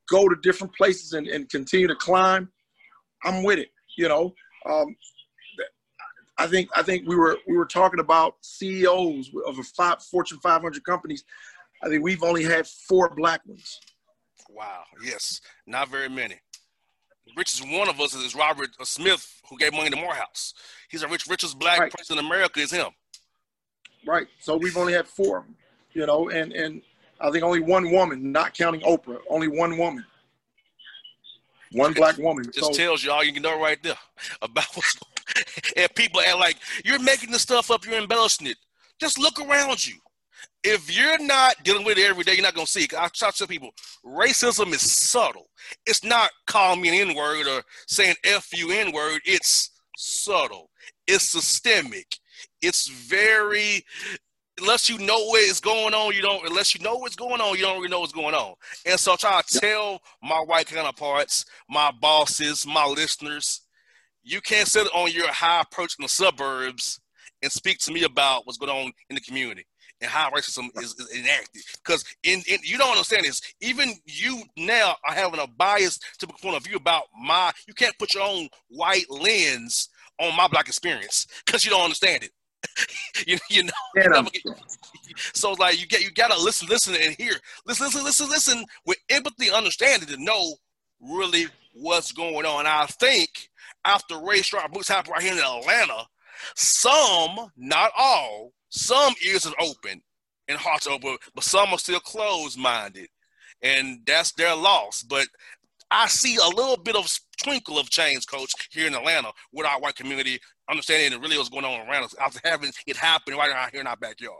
Speaker 1: go to different places and, and continue to climb, I'm with it. You know, um, I think I think we were we were talking about C E Os of a five, Fortune five hundred companies. I think we've only had four black ones.
Speaker 2: Wow. Yes, not very many. Richest one of us is Robert Smith, who gave money to Morehouse. He's a rich, richest black
Speaker 1: Right.
Speaker 2: person in America is him.
Speaker 1: Right. So we've only had four, you know, and, and I think only one woman, not counting Oprah, only one woman. One black woman.
Speaker 2: Just
Speaker 1: So,
Speaker 2: tells you all you can know right there about what's going on. And people act like, you're making this stuff up, you're embellishing it. Just look around you. If you're not dealing with it every day, you're not going to see it. I try to tell people, racism is subtle. It's not calling me an N-word or saying F you N-word. It's subtle. It's systemic. It's very, unless you know what is going on, you don't, unless you know what's going on, you don't really know what's going on. And so I try to tell my white counterparts, my bosses, my listeners, you can't sit on your high perch in the suburbs and speak to me about what's going on in the community and how racism is, is enacted. Because in, in, you don't understand this. Even you now are having a biased typical point of view about my, you can't put your own white lens on my black experience because you don't understand it. you, you know,
Speaker 1: Yeah,
Speaker 2: you
Speaker 1: no.
Speaker 2: never get, so like you get you gotta listen, listen, and hear, listen, listen, listen, listen with empathy, understanding to know really what's going on. And I think after Ray Sharp books happened right here in Atlanta, some, not all, some ears are open and hearts are open, but some are still closed-minded, and that's their loss. But I see a little bit of twinkle of change, Coach, here in Atlanta with our white community, understanding that really what's going on around us after having it happen right out here in our backyard.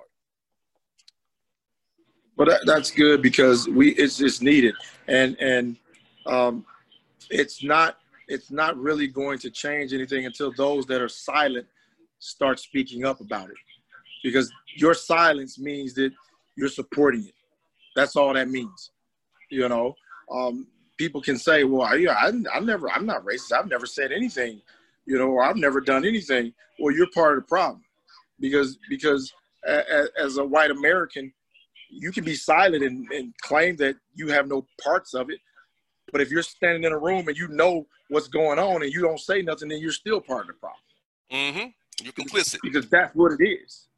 Speaker 1: but that, that's good because we it's it's needed, and and um, it's not it's not really going to change anything until those that are silent start speaking up about it, because your silence means that you're supporting it. That's all that means, you know. Um, people can say, well, yeah, I, I never, I'm not racist. I've never said anything, you know, or I've never done anything. Well, you're part of the problem because, because a, a, as a white American, you can be silent and, and claim that you have no parts of it. But if you're standing in a room and you know what's going on and you don't say nothing, then you're still part of the problem.
Speaker 2: Mm-hmm. You're complicit.
Speaker 1: Because that's what it is.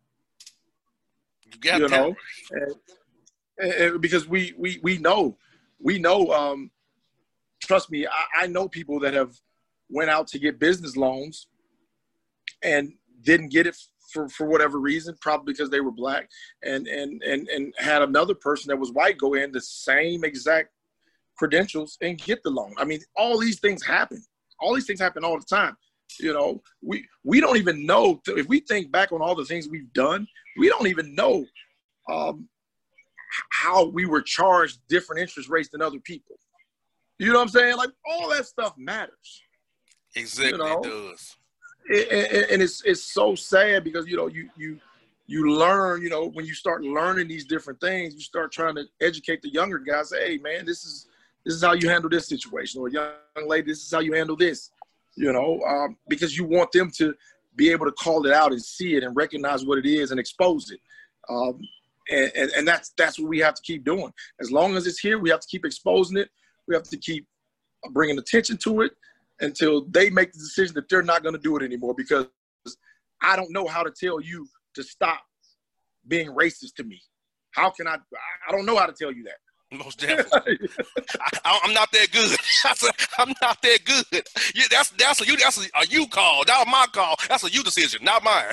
Speaker 2: You got
Speaker 1: you
Speaker 2: that.
Speaker 1: know, and, and, and because we, we, we know, we know, um, trust me, I, I know people that have went out to get business loans and didn't get it for, for whatever reason, probably because they were black, and, and, and, and had another person that was white go in the same exact credentials and get the loan. I mean, all these things happen. All these things happen all the time. You know, we, we don't even know, if we think back on all the things we've done, we don't even know um, how we were charged different interest rates than other people. You know what I'm saying? Like, all that stuff matters.
Speaker 2: Exactly,
Speaker 1: you know?
Speaker 2: It does.
Speaker 1: It, it, and it's it's so sad because, you know, you you you learn, you know, when you start learning these different things, you start trying to educate the younger guys. Say, hey, man, this is this is how you handle this situation. Or, young lady, this is how you handle this. You know, um, because you want them to be able to call it out and see it and recognize what it is and expose it. Um, and, and, and that's that's what we have to keep doing. As long as it's here, we have to keep exposing it. We have to keep bringing attention to it until they make the decision that they're not going to do it anymore, because I don't know how to tell you to stop being racist to me. How can I? I don't know how to tell you that.
Speaker 2: Most definitely. I, I'm not that good. I'm not that good. Yeah, that's that's a you that's a, a you call, not my call. That's a you decision, not mine.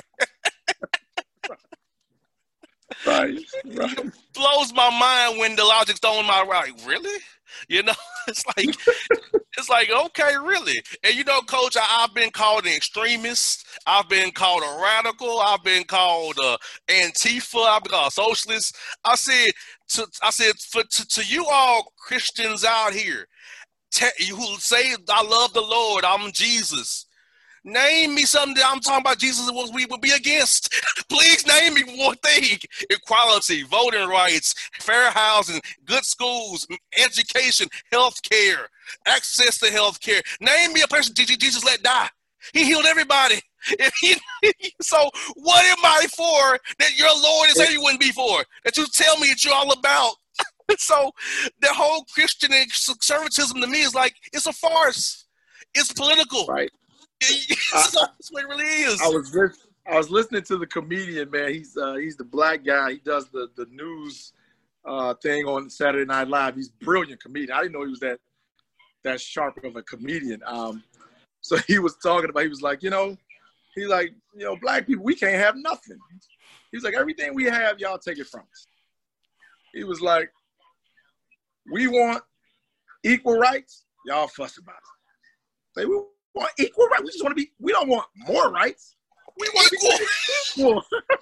Speaker 1: Right, right.
Speaker 2: It blows my mind when the logic's thrown my right. Really? You know, it's like it's like okay, really. And you know, Coach, I, I've been called an extremist. I've been called a radical. I've been called uh, Antifa. I've been called a socialist. I said to I said for to, to you all Christians out here, te- you who say I love the Lord, I'm Jesus. Name me something that I'm talking about Jesus was we would be against. Please name me one thing. Equality, voting rights, fair housing, good schools, education, health care, access to health care. Name me a person Jesus let die. He healed everybody. He, so what am I for that your Lord is saying you wouldn't be for? That you tell me that you're all about? So the whole Christian conservatism to me is like, it's a farce. It's political.
Speaker 1: Right.
Speaker 2: That's what it really is.
Speaker 1: I was listening. I was listening to the comedian, man. He's uh, he's the black guy. He does the the news uh, thing on Saturday Night Live. He's a brilliant comedian. I didn't know he was that that sharp of a comedian. Um, so he was talking about. He was like, you know, he's like, you know, black people, we can't have nothing. He's like, everything we have, y'all take it from us. He was like, we want equal rights. Y'all fuss about it. Like, we want equal rights. We just want to be. We don't want more rights. We want to be equal.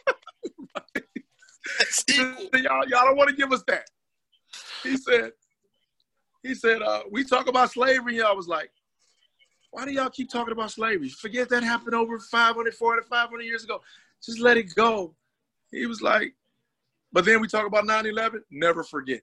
Speaker 2: That's equal.
Speaker 1: Y'all, y'all don't want to give us that. He said, he said, uh, we talk about slavery. And I was like, why do y'all keep talking about slavery? Forget that happened over five hundred, four hundred, five hundred years ago. Just let it go. He was like, but then we talk about nine eleven, never forget.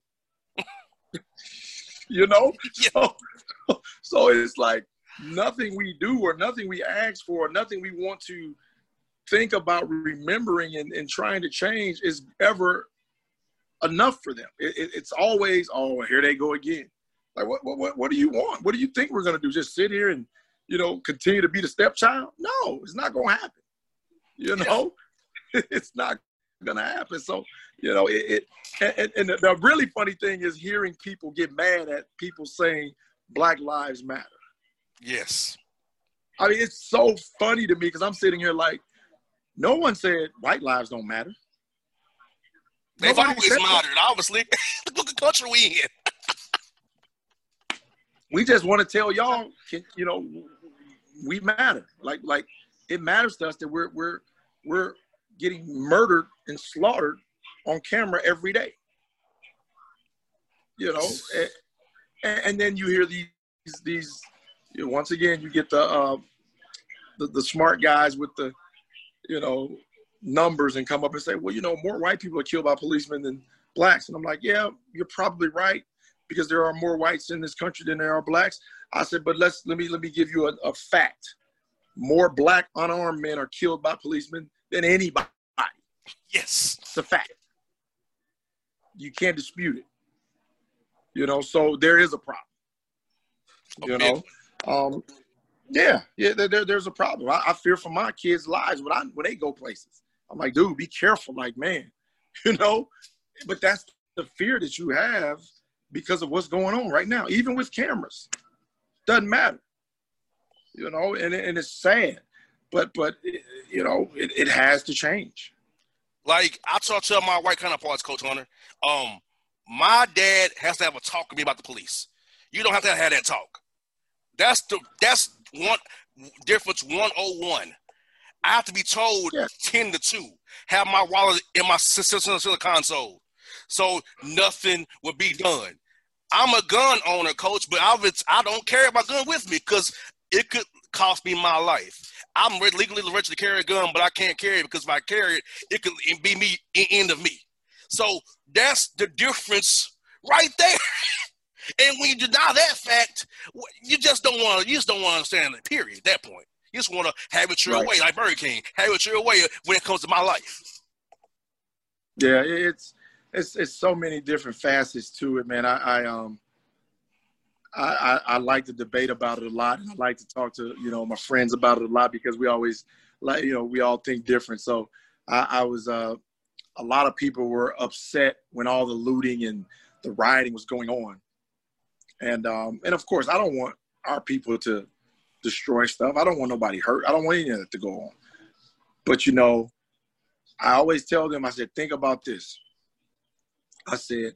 Speaker 1: You know?
Speaker 2: Yeah.
Speaker 1: So, so it's like nothing we do or nothing we ask for, or nothing we want to think about remembering and, and trying to change is ever enough for them. It, it, it's always, oh, here they go again. Like, what, what, what do you want? What do you think we're going to do? Just sit here and, you know, continue to be the stepchild? No, it's not going to happen. You know, yeah. It's not going to happen. So, you know, it, it and, and the really funny thing is hearing people get mad at people saying Black Lives Matter.
Speaker 2: Yes.
Speaker 1: I mean, it's so funny to me because I'm sitting here like, no one said white lives don't matter.
Speaker 2: They've
Speaker 1: Nobody
Speaker 2: always mattered, obviously. Look at the country we in.
Speaker 1: We just want to tell y'all, you know, we matter. Like, like it matters to us that we're we're we're getting murdered and slaughtered on camera every day. You know, and, and then you hear these these. You know, once again, you get the, uh, the the smart guys with the, you know, numbers and come up and say, well, you know, more white people are killed by policemen than blacks. And I'm like, yeah, you're probably right because there are more whites in this country than there are blacks. I said, but let's let me let me give you a, a fact. More black unarmed men are killed by policemen than anybody.
Speaker 2: Yes,
Speaker 1: it's a fact. You can't dispute it. You know, so there is a problem. You
Speaker 2: okay.
Speaker 1: know. Um, yeah, yeah, there, there's a problem. I, I fear for my kids' lives when I when they go places. I'm like, dude, be careful, like, man, you know. But that's the fear that you have because of what's going on right now, even with cameras. Doesn't matter, you know, and and it's sad, but but you know, it, it has to change.
Speaker 2: Like I try to tell my white counterparts, Coach Hunter, um, my dad has to have a talk with me about the police. You don't have to have that talk. That's the that's one difference one oh one. I have to be told yeah. ten to two. Have my wallet in my system console, so nothing will be done. I'm a gun owner, Coach, but I would, I don't carry my gun with me because it could cost me my life. I'm legally registered to carry a gun, but I can't carry it because if I carry it, it could be me end of me. So that's the difference right there. And when you deny that fact, you just don't want to. You just don't want to understand it. Period. At that point, you just want to have it your
Speaker 1: right.
Speaker 2: way, like Burger King. Have it your way when it comes to my life.
Speaker 1: Yeah, it's it's it's so many different facets to it, man. I, I um I, I I like to debate about it a lot, and I like to talk to you know my friends about it a lot because we always like you know we all think different. So I, I was uh a lot of people were upset when all the looting and the rioting was going on. And um, and of course, I don't want our people to destroy stuff. I don't want nobody hurt. I don't want any of that to go on. But, you know, I always tell them, I said, think about this. I said,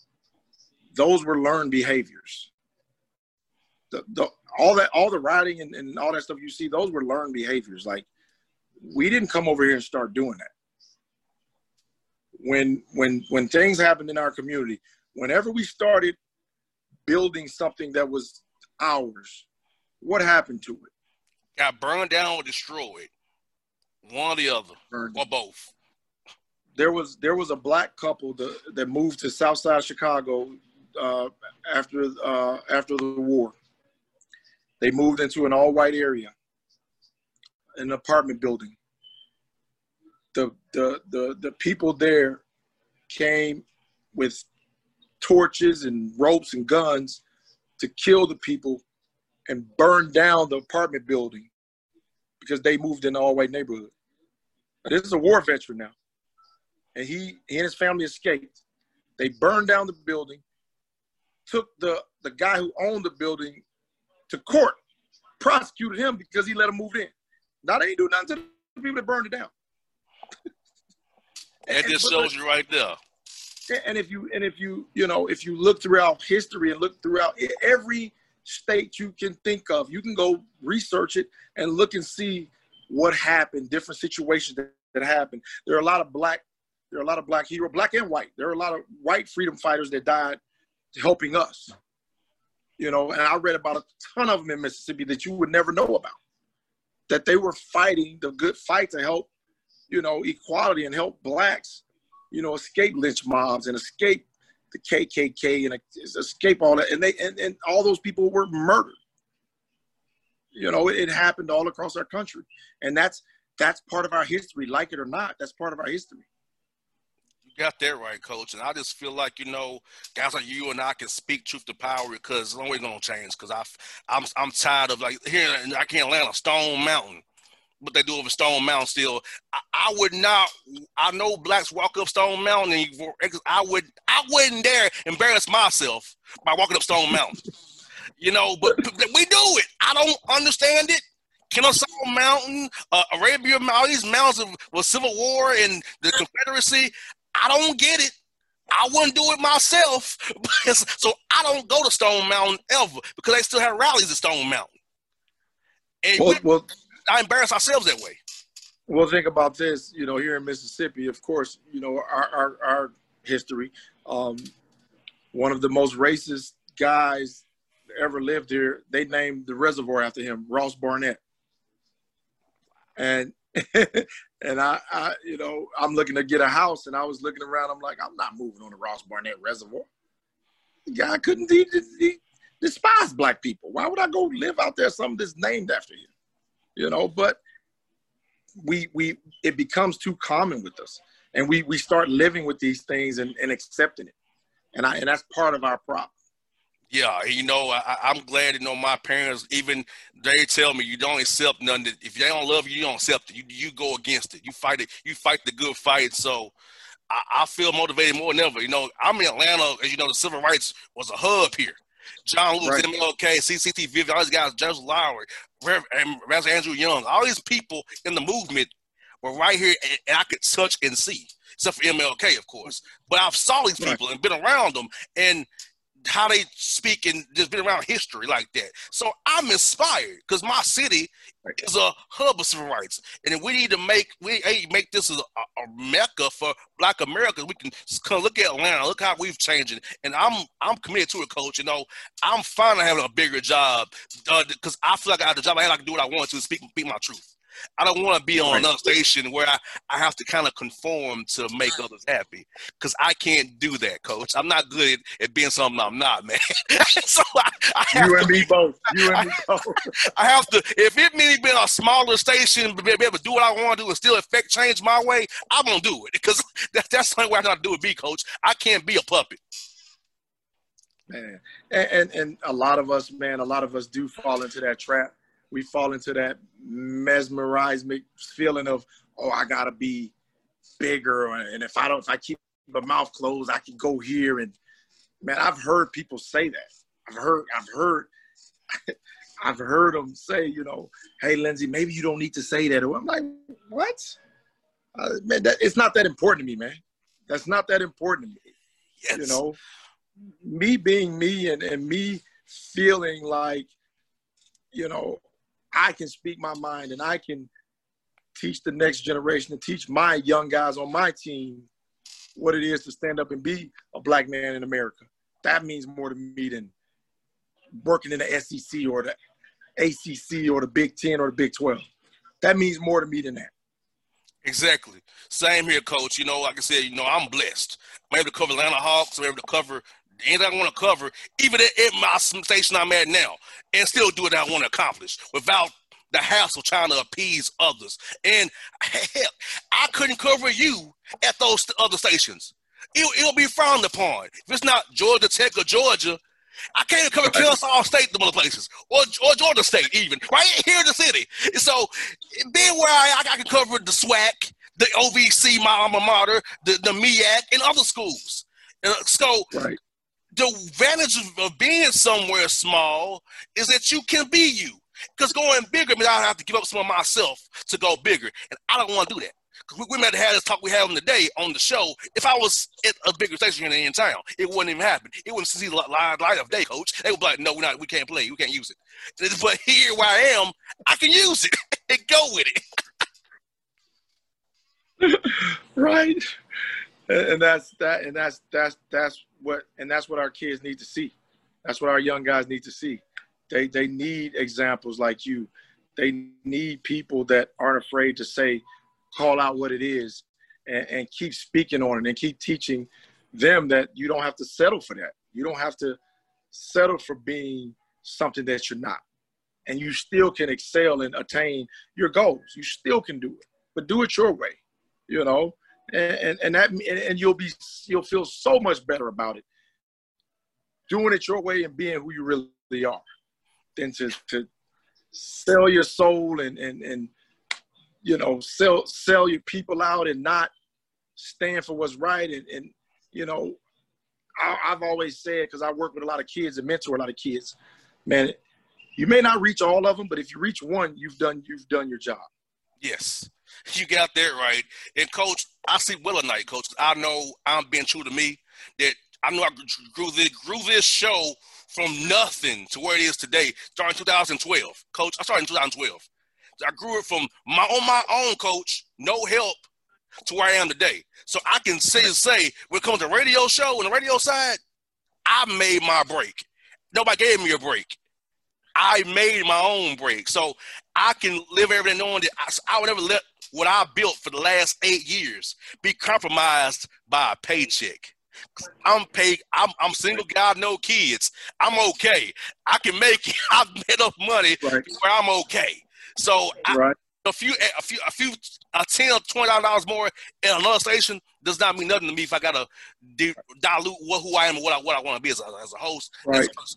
Speaker 1: those were learned behaviors. The, the, all that, all the rioting and, and all that stuff you see, those were learned behaviors. Like, we didn't come over here and start doing that. When, when, when things happened in our community, whenever we started building something that was ours, what happened to it?
Speaker 2: Got burned down or destroyed. One or the other, burned or both.
Speaker 1: There was there was a black couple that, that moved to South Side Chicago uh, after uh, after the war. They moved into an all-white area, an apartment building. The the the the people there came with torches and ropes and guns to kill the people and burn down the apartment building because they moved in an all-white neighborhood. This is a war veteran now. And he, he and his family escaped. They burned down the building, took the, the guy who owned the building to court, prosecuted him because he let him move in. Now they ain't do nothing to the people that burned it down.
Speaker 2: That just shows you right there.
Speaker 1: And if you and if you you know if you look throughout history and look throughout every state you can think of, you can go research it and look and see what happened, different situations that, that happened. There are a lot of black, there are a lot of black heroes, black and white. There are a lot of white freedom fighters that died helping us. You know, and I read about a ton of them in Mississippi that you would never know about. That they were fighting the good fight to help, you know, equality and help blacks, you know, escape lynch mobs and escape the K K K and escape all that. And they and, and all those people were murdered. You know, it, it happened all across our country. And that's that's part of our history, like it or not. That's part of our history.
Speaker 2: You got that right, Coach. And I just feel like, you know, guys like you and I can speak truth to power because it's always going to change. Because I'm, I'm tired of, like, here, I can't land on Stone Mountain. What they do over Stone Mountain still. I, I would not, I know blacks walk up Stone Mountain, and you, I, would, I wouldn't dare embarrass myself by walking up Stone Mountain. You know, but we do it. I don't understand it. Kennesaw Mountain, uh, Arabia, all these mountains of, of Civil War and the Confederacy, I don't get it. I wouldn't do it myself. So I don't go to Stone Mountain ever because they still have rallies at Stone Mountain. And
Speaker 1: well,
Speaker 2: we,
Speaker 1: well,
Speaker 2: I embarrass ourselves that way.
Speaker 1: Well, think about this. You know, here in Mississippi, of course, you know, our, our, our history, um, one of the most racist guys ever lived here, they named the reservoir after him, Ross Barnett. And and I, I, you know, I'm looking to get a house, and I was looking around. I'm like, I'm not moving on the Ross Barnett Reservoir. The guy couldn't he, he despise black people. Why would I go live out there? Something that's named after you, you know. But we we it becomes too common with us, and we we start living with these things and, and accepting it, and I and that's part of our problem.
Speaker 2: Yeah, you know, I, I'm glad, you know, my parents, even they tell me you don't accept nothing. That if they don't love you, you don't accept it. You you go against it. You fight it. You fight the good fight. So I, I feel motivated more than ever. You know, I'm in Atlanta, as you know, the civil rights was a hub here. John Lewis, right. M L K, C C T Vivian, all these guys, Joseph Lowry, Rev, and Rev Andrew Young, all these people in the movement were right here, and, and I could touch and see, except for M L K, of course. But I've saw these people right. and been around them, and how they speak and just been around history like that. So I'm inspired because my city is a hub of civil rights. And we need to make we hey, make this a, a mecca for Black Americans. We can come look at Atlanta, look how we've changed it. And I'm I'm committed to it, Coach. You know, I'm finally having a bigger job because uh, I feel like I have the job I had, I can do what I want to speak, speak my truth. I don't want to be on another station where I, I have to kind of conform to make others happy because I can't do that, Coach. I'm not good at, at being something I'm not, man. so I, I have
Speaker 1: you
Speaker 2: to,
Speaker 1: and me both. You and me both.
Speaker 2: I have to. If it means being a smaller station, be able to do what I want to do and still affect change my way, I'm gonna do it because that, that's the only way I know how to do it. Be, Coach. I can't be a puppet.
Speaker 1: Man, and, and and a lot of us, man, a lot of us do fall into that trap. We fall into that mesmerizing feeling of, oh, I gotta be bigger, and if I don't, if I keep my mouth closed, I can go here. And man, I've heard people say that. I've heard, I've heard, I've heard them say, you know, hey, Lindsey, maybe you don't need to say that. I'm like, what? Uh, man, that, it's not that important to me, man. That's not that important to me. Yes. You know, me being me and, and me feeling like, you know, I can speak my mind and I can teach the next generation and teach my young guys on my team what it is to stand up and be a Black man in America. That means more to me than working in the S E C or the A C C or the Big Ten or the Big twelve. That means more to me than that.
Speaker 2: Exactly. Same here, Coach. You know, like I said, you know, I'm blessed. I'm able to cover Atlanta Hawks. I'm able to cover anything I want to cover, even at, at my station I'm at now, and still do what I want to accomplish without the hassle trying to appease others. And heck, I couldn't cover you at those other stations. It'll, it'll be frowned upon. If it's not Georgia Tech or Georgia, I can't even cover Kennesaw State, them other places, or, or Georgia State even, right here in the city. And so being where I, I can cover the SWAC, the O V C, my alma mater, the, the M E A C, and other schools. Uh, so
Speaker 1: right.
Speaker 2: The advantage of, of being somewhere small is that you can be you. Because going bigger means I have to give up some of myself to go bigger. And I don't want to do that. Because we, we might have had this talk we have today on the show. If I was at a bigger station here in town, it wouldn't even happen. It wouldn't see the light, light of day, coach. They would be like, no, we're not, we can't play. We can't use it. But here where I am, I can use it and go with
Speaker 1: it. Right. And that's that, and that's that's that's what, and that's what our kids need to see. That's what our young guys need to see. They they need examples like you. They need people that aren't afraid to say, call out what it is, and, and keep speaking on it, and keep teaching them that you don't have to settle for that. You don't have to settle for being something that you're not, and you still can excel and attain your goals. You still can do it, but do it your way. You know. And, and that and you'll be you'll feel so much better about it doing it your way and being who you really are than to to sell your soul and and and you know sell sell your people out and not stand for what's right. And, and you know I, I've always said, because I work with a lot of kids and mentor a lot of kids, man, you may not reach all of them, but if you reach one, you've done you've done your job.
Speaker 2: Yes. You got that right. And, Coach, I see well tonight, Coach. I know I'm being true to me, that I know I grew this, grew this show from nothing to where it is today, starting in two thousand twelve. Coach, I started in two thousand twelve. I grew it from my on my own, Coach, no help, to where I am today. So I can say, say when it comes to radio show and the radio side, I made my break. Nobody gave me a break. I made my own break. So I can live every day knowing that I, I would never let what I built for the last eight years be compromised by a paycheck. I'm paid. I'm, I'm single guy, no kids. I'm okay. I can make it. I've made enough money
Speaker 1: right.
Speaker 2: where I'm okay. So I,
Speaker 1: right.
Speaker 2: a few, a few, a few, a ten or twenty dollars more in another station does not mean nothing to me if I gotta di- dilute what, who I am and what I what I want to be as a, as a host.
Speaker 1: Right.
Speaker 2: As a person.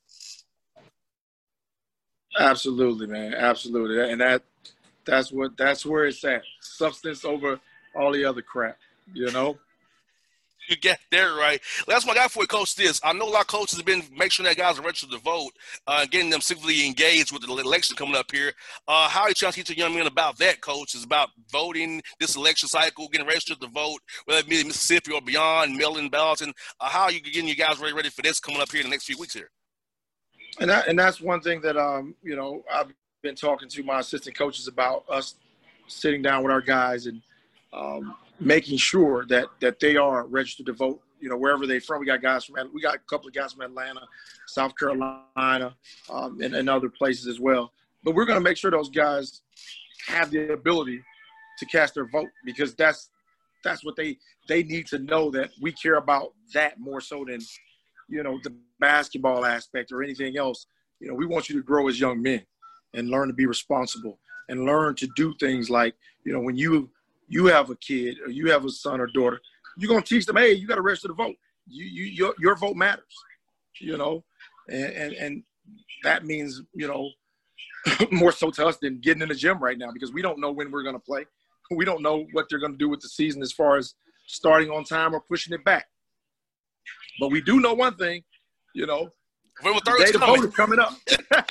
Speaker 1: Absolutely, man. Absolutely. And that that's what that's where it's at. Substance over all the other crap, you know?
Speaker 2: You get there right. That's what I got for you, Coach. This I know a lot of coaches have been making sure that guys are registered to vote, uh, getting them civilly engaged with the election coming up here. Uh, how are you trying to teach your young men about that, Coach? Is about voting this election cycle, getting registered to vote, whether it be Mississippi or beyond, mail-in ballots, and uh, how are you getting you guys ready, ready for this coming up here in the next few weeks here?
Speaker 1: And that, and that's one thing that um you know I've been talking to my assistant coaches about, us sitting down with our guys and um, making sure that that they are registered to vote. You know, wherever they're from. We got guys from we got a couple of guys from Atlanta, South Carolina, um, and, and other places as well. But we're going to make sure those guys have the ability to cast their vote, because that's that's what they they need to know, that we care about that more so than, you know, the basketball aspect or anything else. You know, we want you to grow as young men and learn to be responsible and learn to do things like, you know, when you you have a kid or you have a son or daughter, you're going to teach them, hey, you got to register to vote. You, you, your, your vote matters, you know, and, and, and that means, you know, more so to us than getting in the gym right now, because we don't know when we're going to play. We don't know what they're going to do with the season as far as starting on time or pushing it back. But we do know one thing, you know, the day the vote is coming up.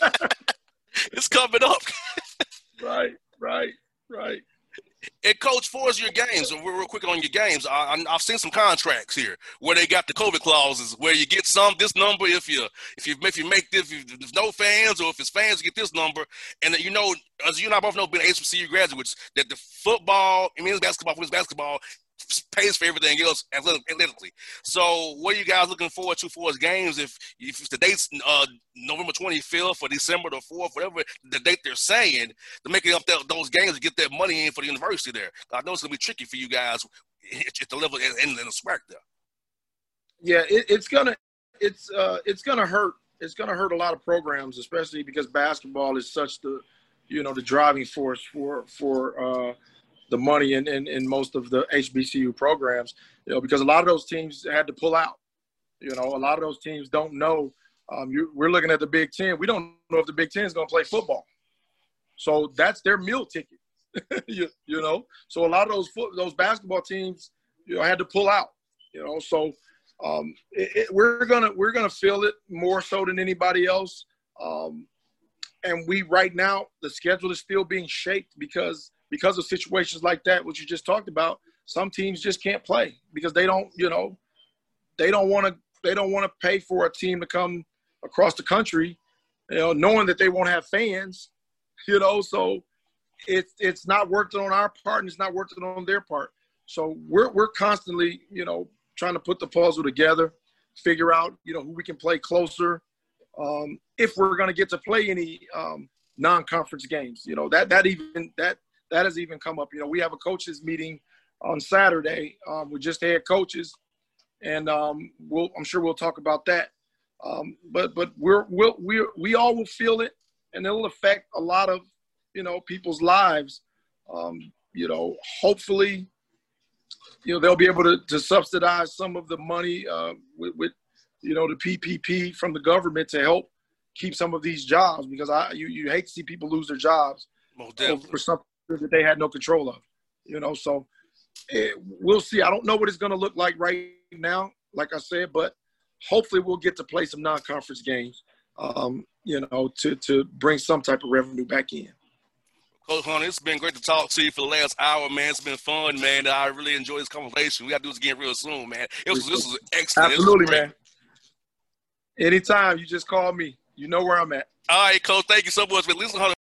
Speaker 2: It's coming up.
Speaker 1: Right, right, right.
Speaker 2: And, Coach, for us, your games, and we're real quick on your games, I, I've seen some contracts here where they got the COVID clauses where you get some this number if you if you if you make this, if there's no fans, or if it's fans, you get this number. And you know, as you and I both know, being H B C U graduates, that the football, I mean, basketball, women's basketball pays for everything else athletically. So what are you guys looking forward to for us games? If if the date's uh, November twenty-fifth or December the fourth, whatever the date they're saying, to make it up that, those games to get that money in for the university there. I know it's going to be tricky for you guys at the level and in the SWAC there.
Speaker 1: Yeah, it, it's gonna it's uh, it's gonna hurt. It's gonna hurt a lot of programs, especially because basketball is such the, you know, the driving force for for uh, the money in, in, in most of the H B C U programs, you know, because a lot of those teams had to pull out. You know, a lot of those teams don't know. Um, you, we're looking at the Big Ten. We don't know if the Big Ten is going to play football. So that's their meal ticket, you, you know. So a lot of those foot, those basketball teams, you know, had to pull out. You know, so um, it, it, we're gonna we're gonna feel it more so than anybody else. Um, and we right now the schedule is still being shaped because because of situations like that, which you just talked about. Some teams just can't play because they don't, you know, they don't want to they don't want to pay for a team to come across the country, you know, knowing that they won't have fans, you know. So it's it's not working on our part and it's not working on their part. So we're we're constantly, you know, trying to put the puzzle together, figure out, you know, who we can play closer, um, if we're going to get to play any um, non-conference games. You know, that that even that that has even come up. You know, we have a coaches meeting on Saturday. Um, we just had coaches, and um, we'll I'm sure we'll talk about that. Um, but but we're we'll, we we all will feel it, and it'll affect a lot of, you know, people's lives. Um, you know, hopefully, you know, they'll be able to, to subsidize some of the money uh, with, with, you know, the P P P from the government to help keep some of these jobs, because I you, you hate to see people lose their jobs for something that they had no control of, you know. So it, we'll see. I don't know what it's going to look like right now, like I said, but hopefully we'll get to play some non-conference games, um, you know, to, to bring some type of revenue back in.
Speaker 2: Coach Hunter, it's been great to talk to you for the last hour, man. It's been fun, man. I really enjoyed this conversation. We got to do this again real soon, man. It was, this was excellent.
Speaker 1: Absolutely,
Speaker 2: was
Speaker 1: man. Anytime, you just call me. You know where I'm at.
Speaker 2: All right, Coach. Thank you so much. Listen, Hunter.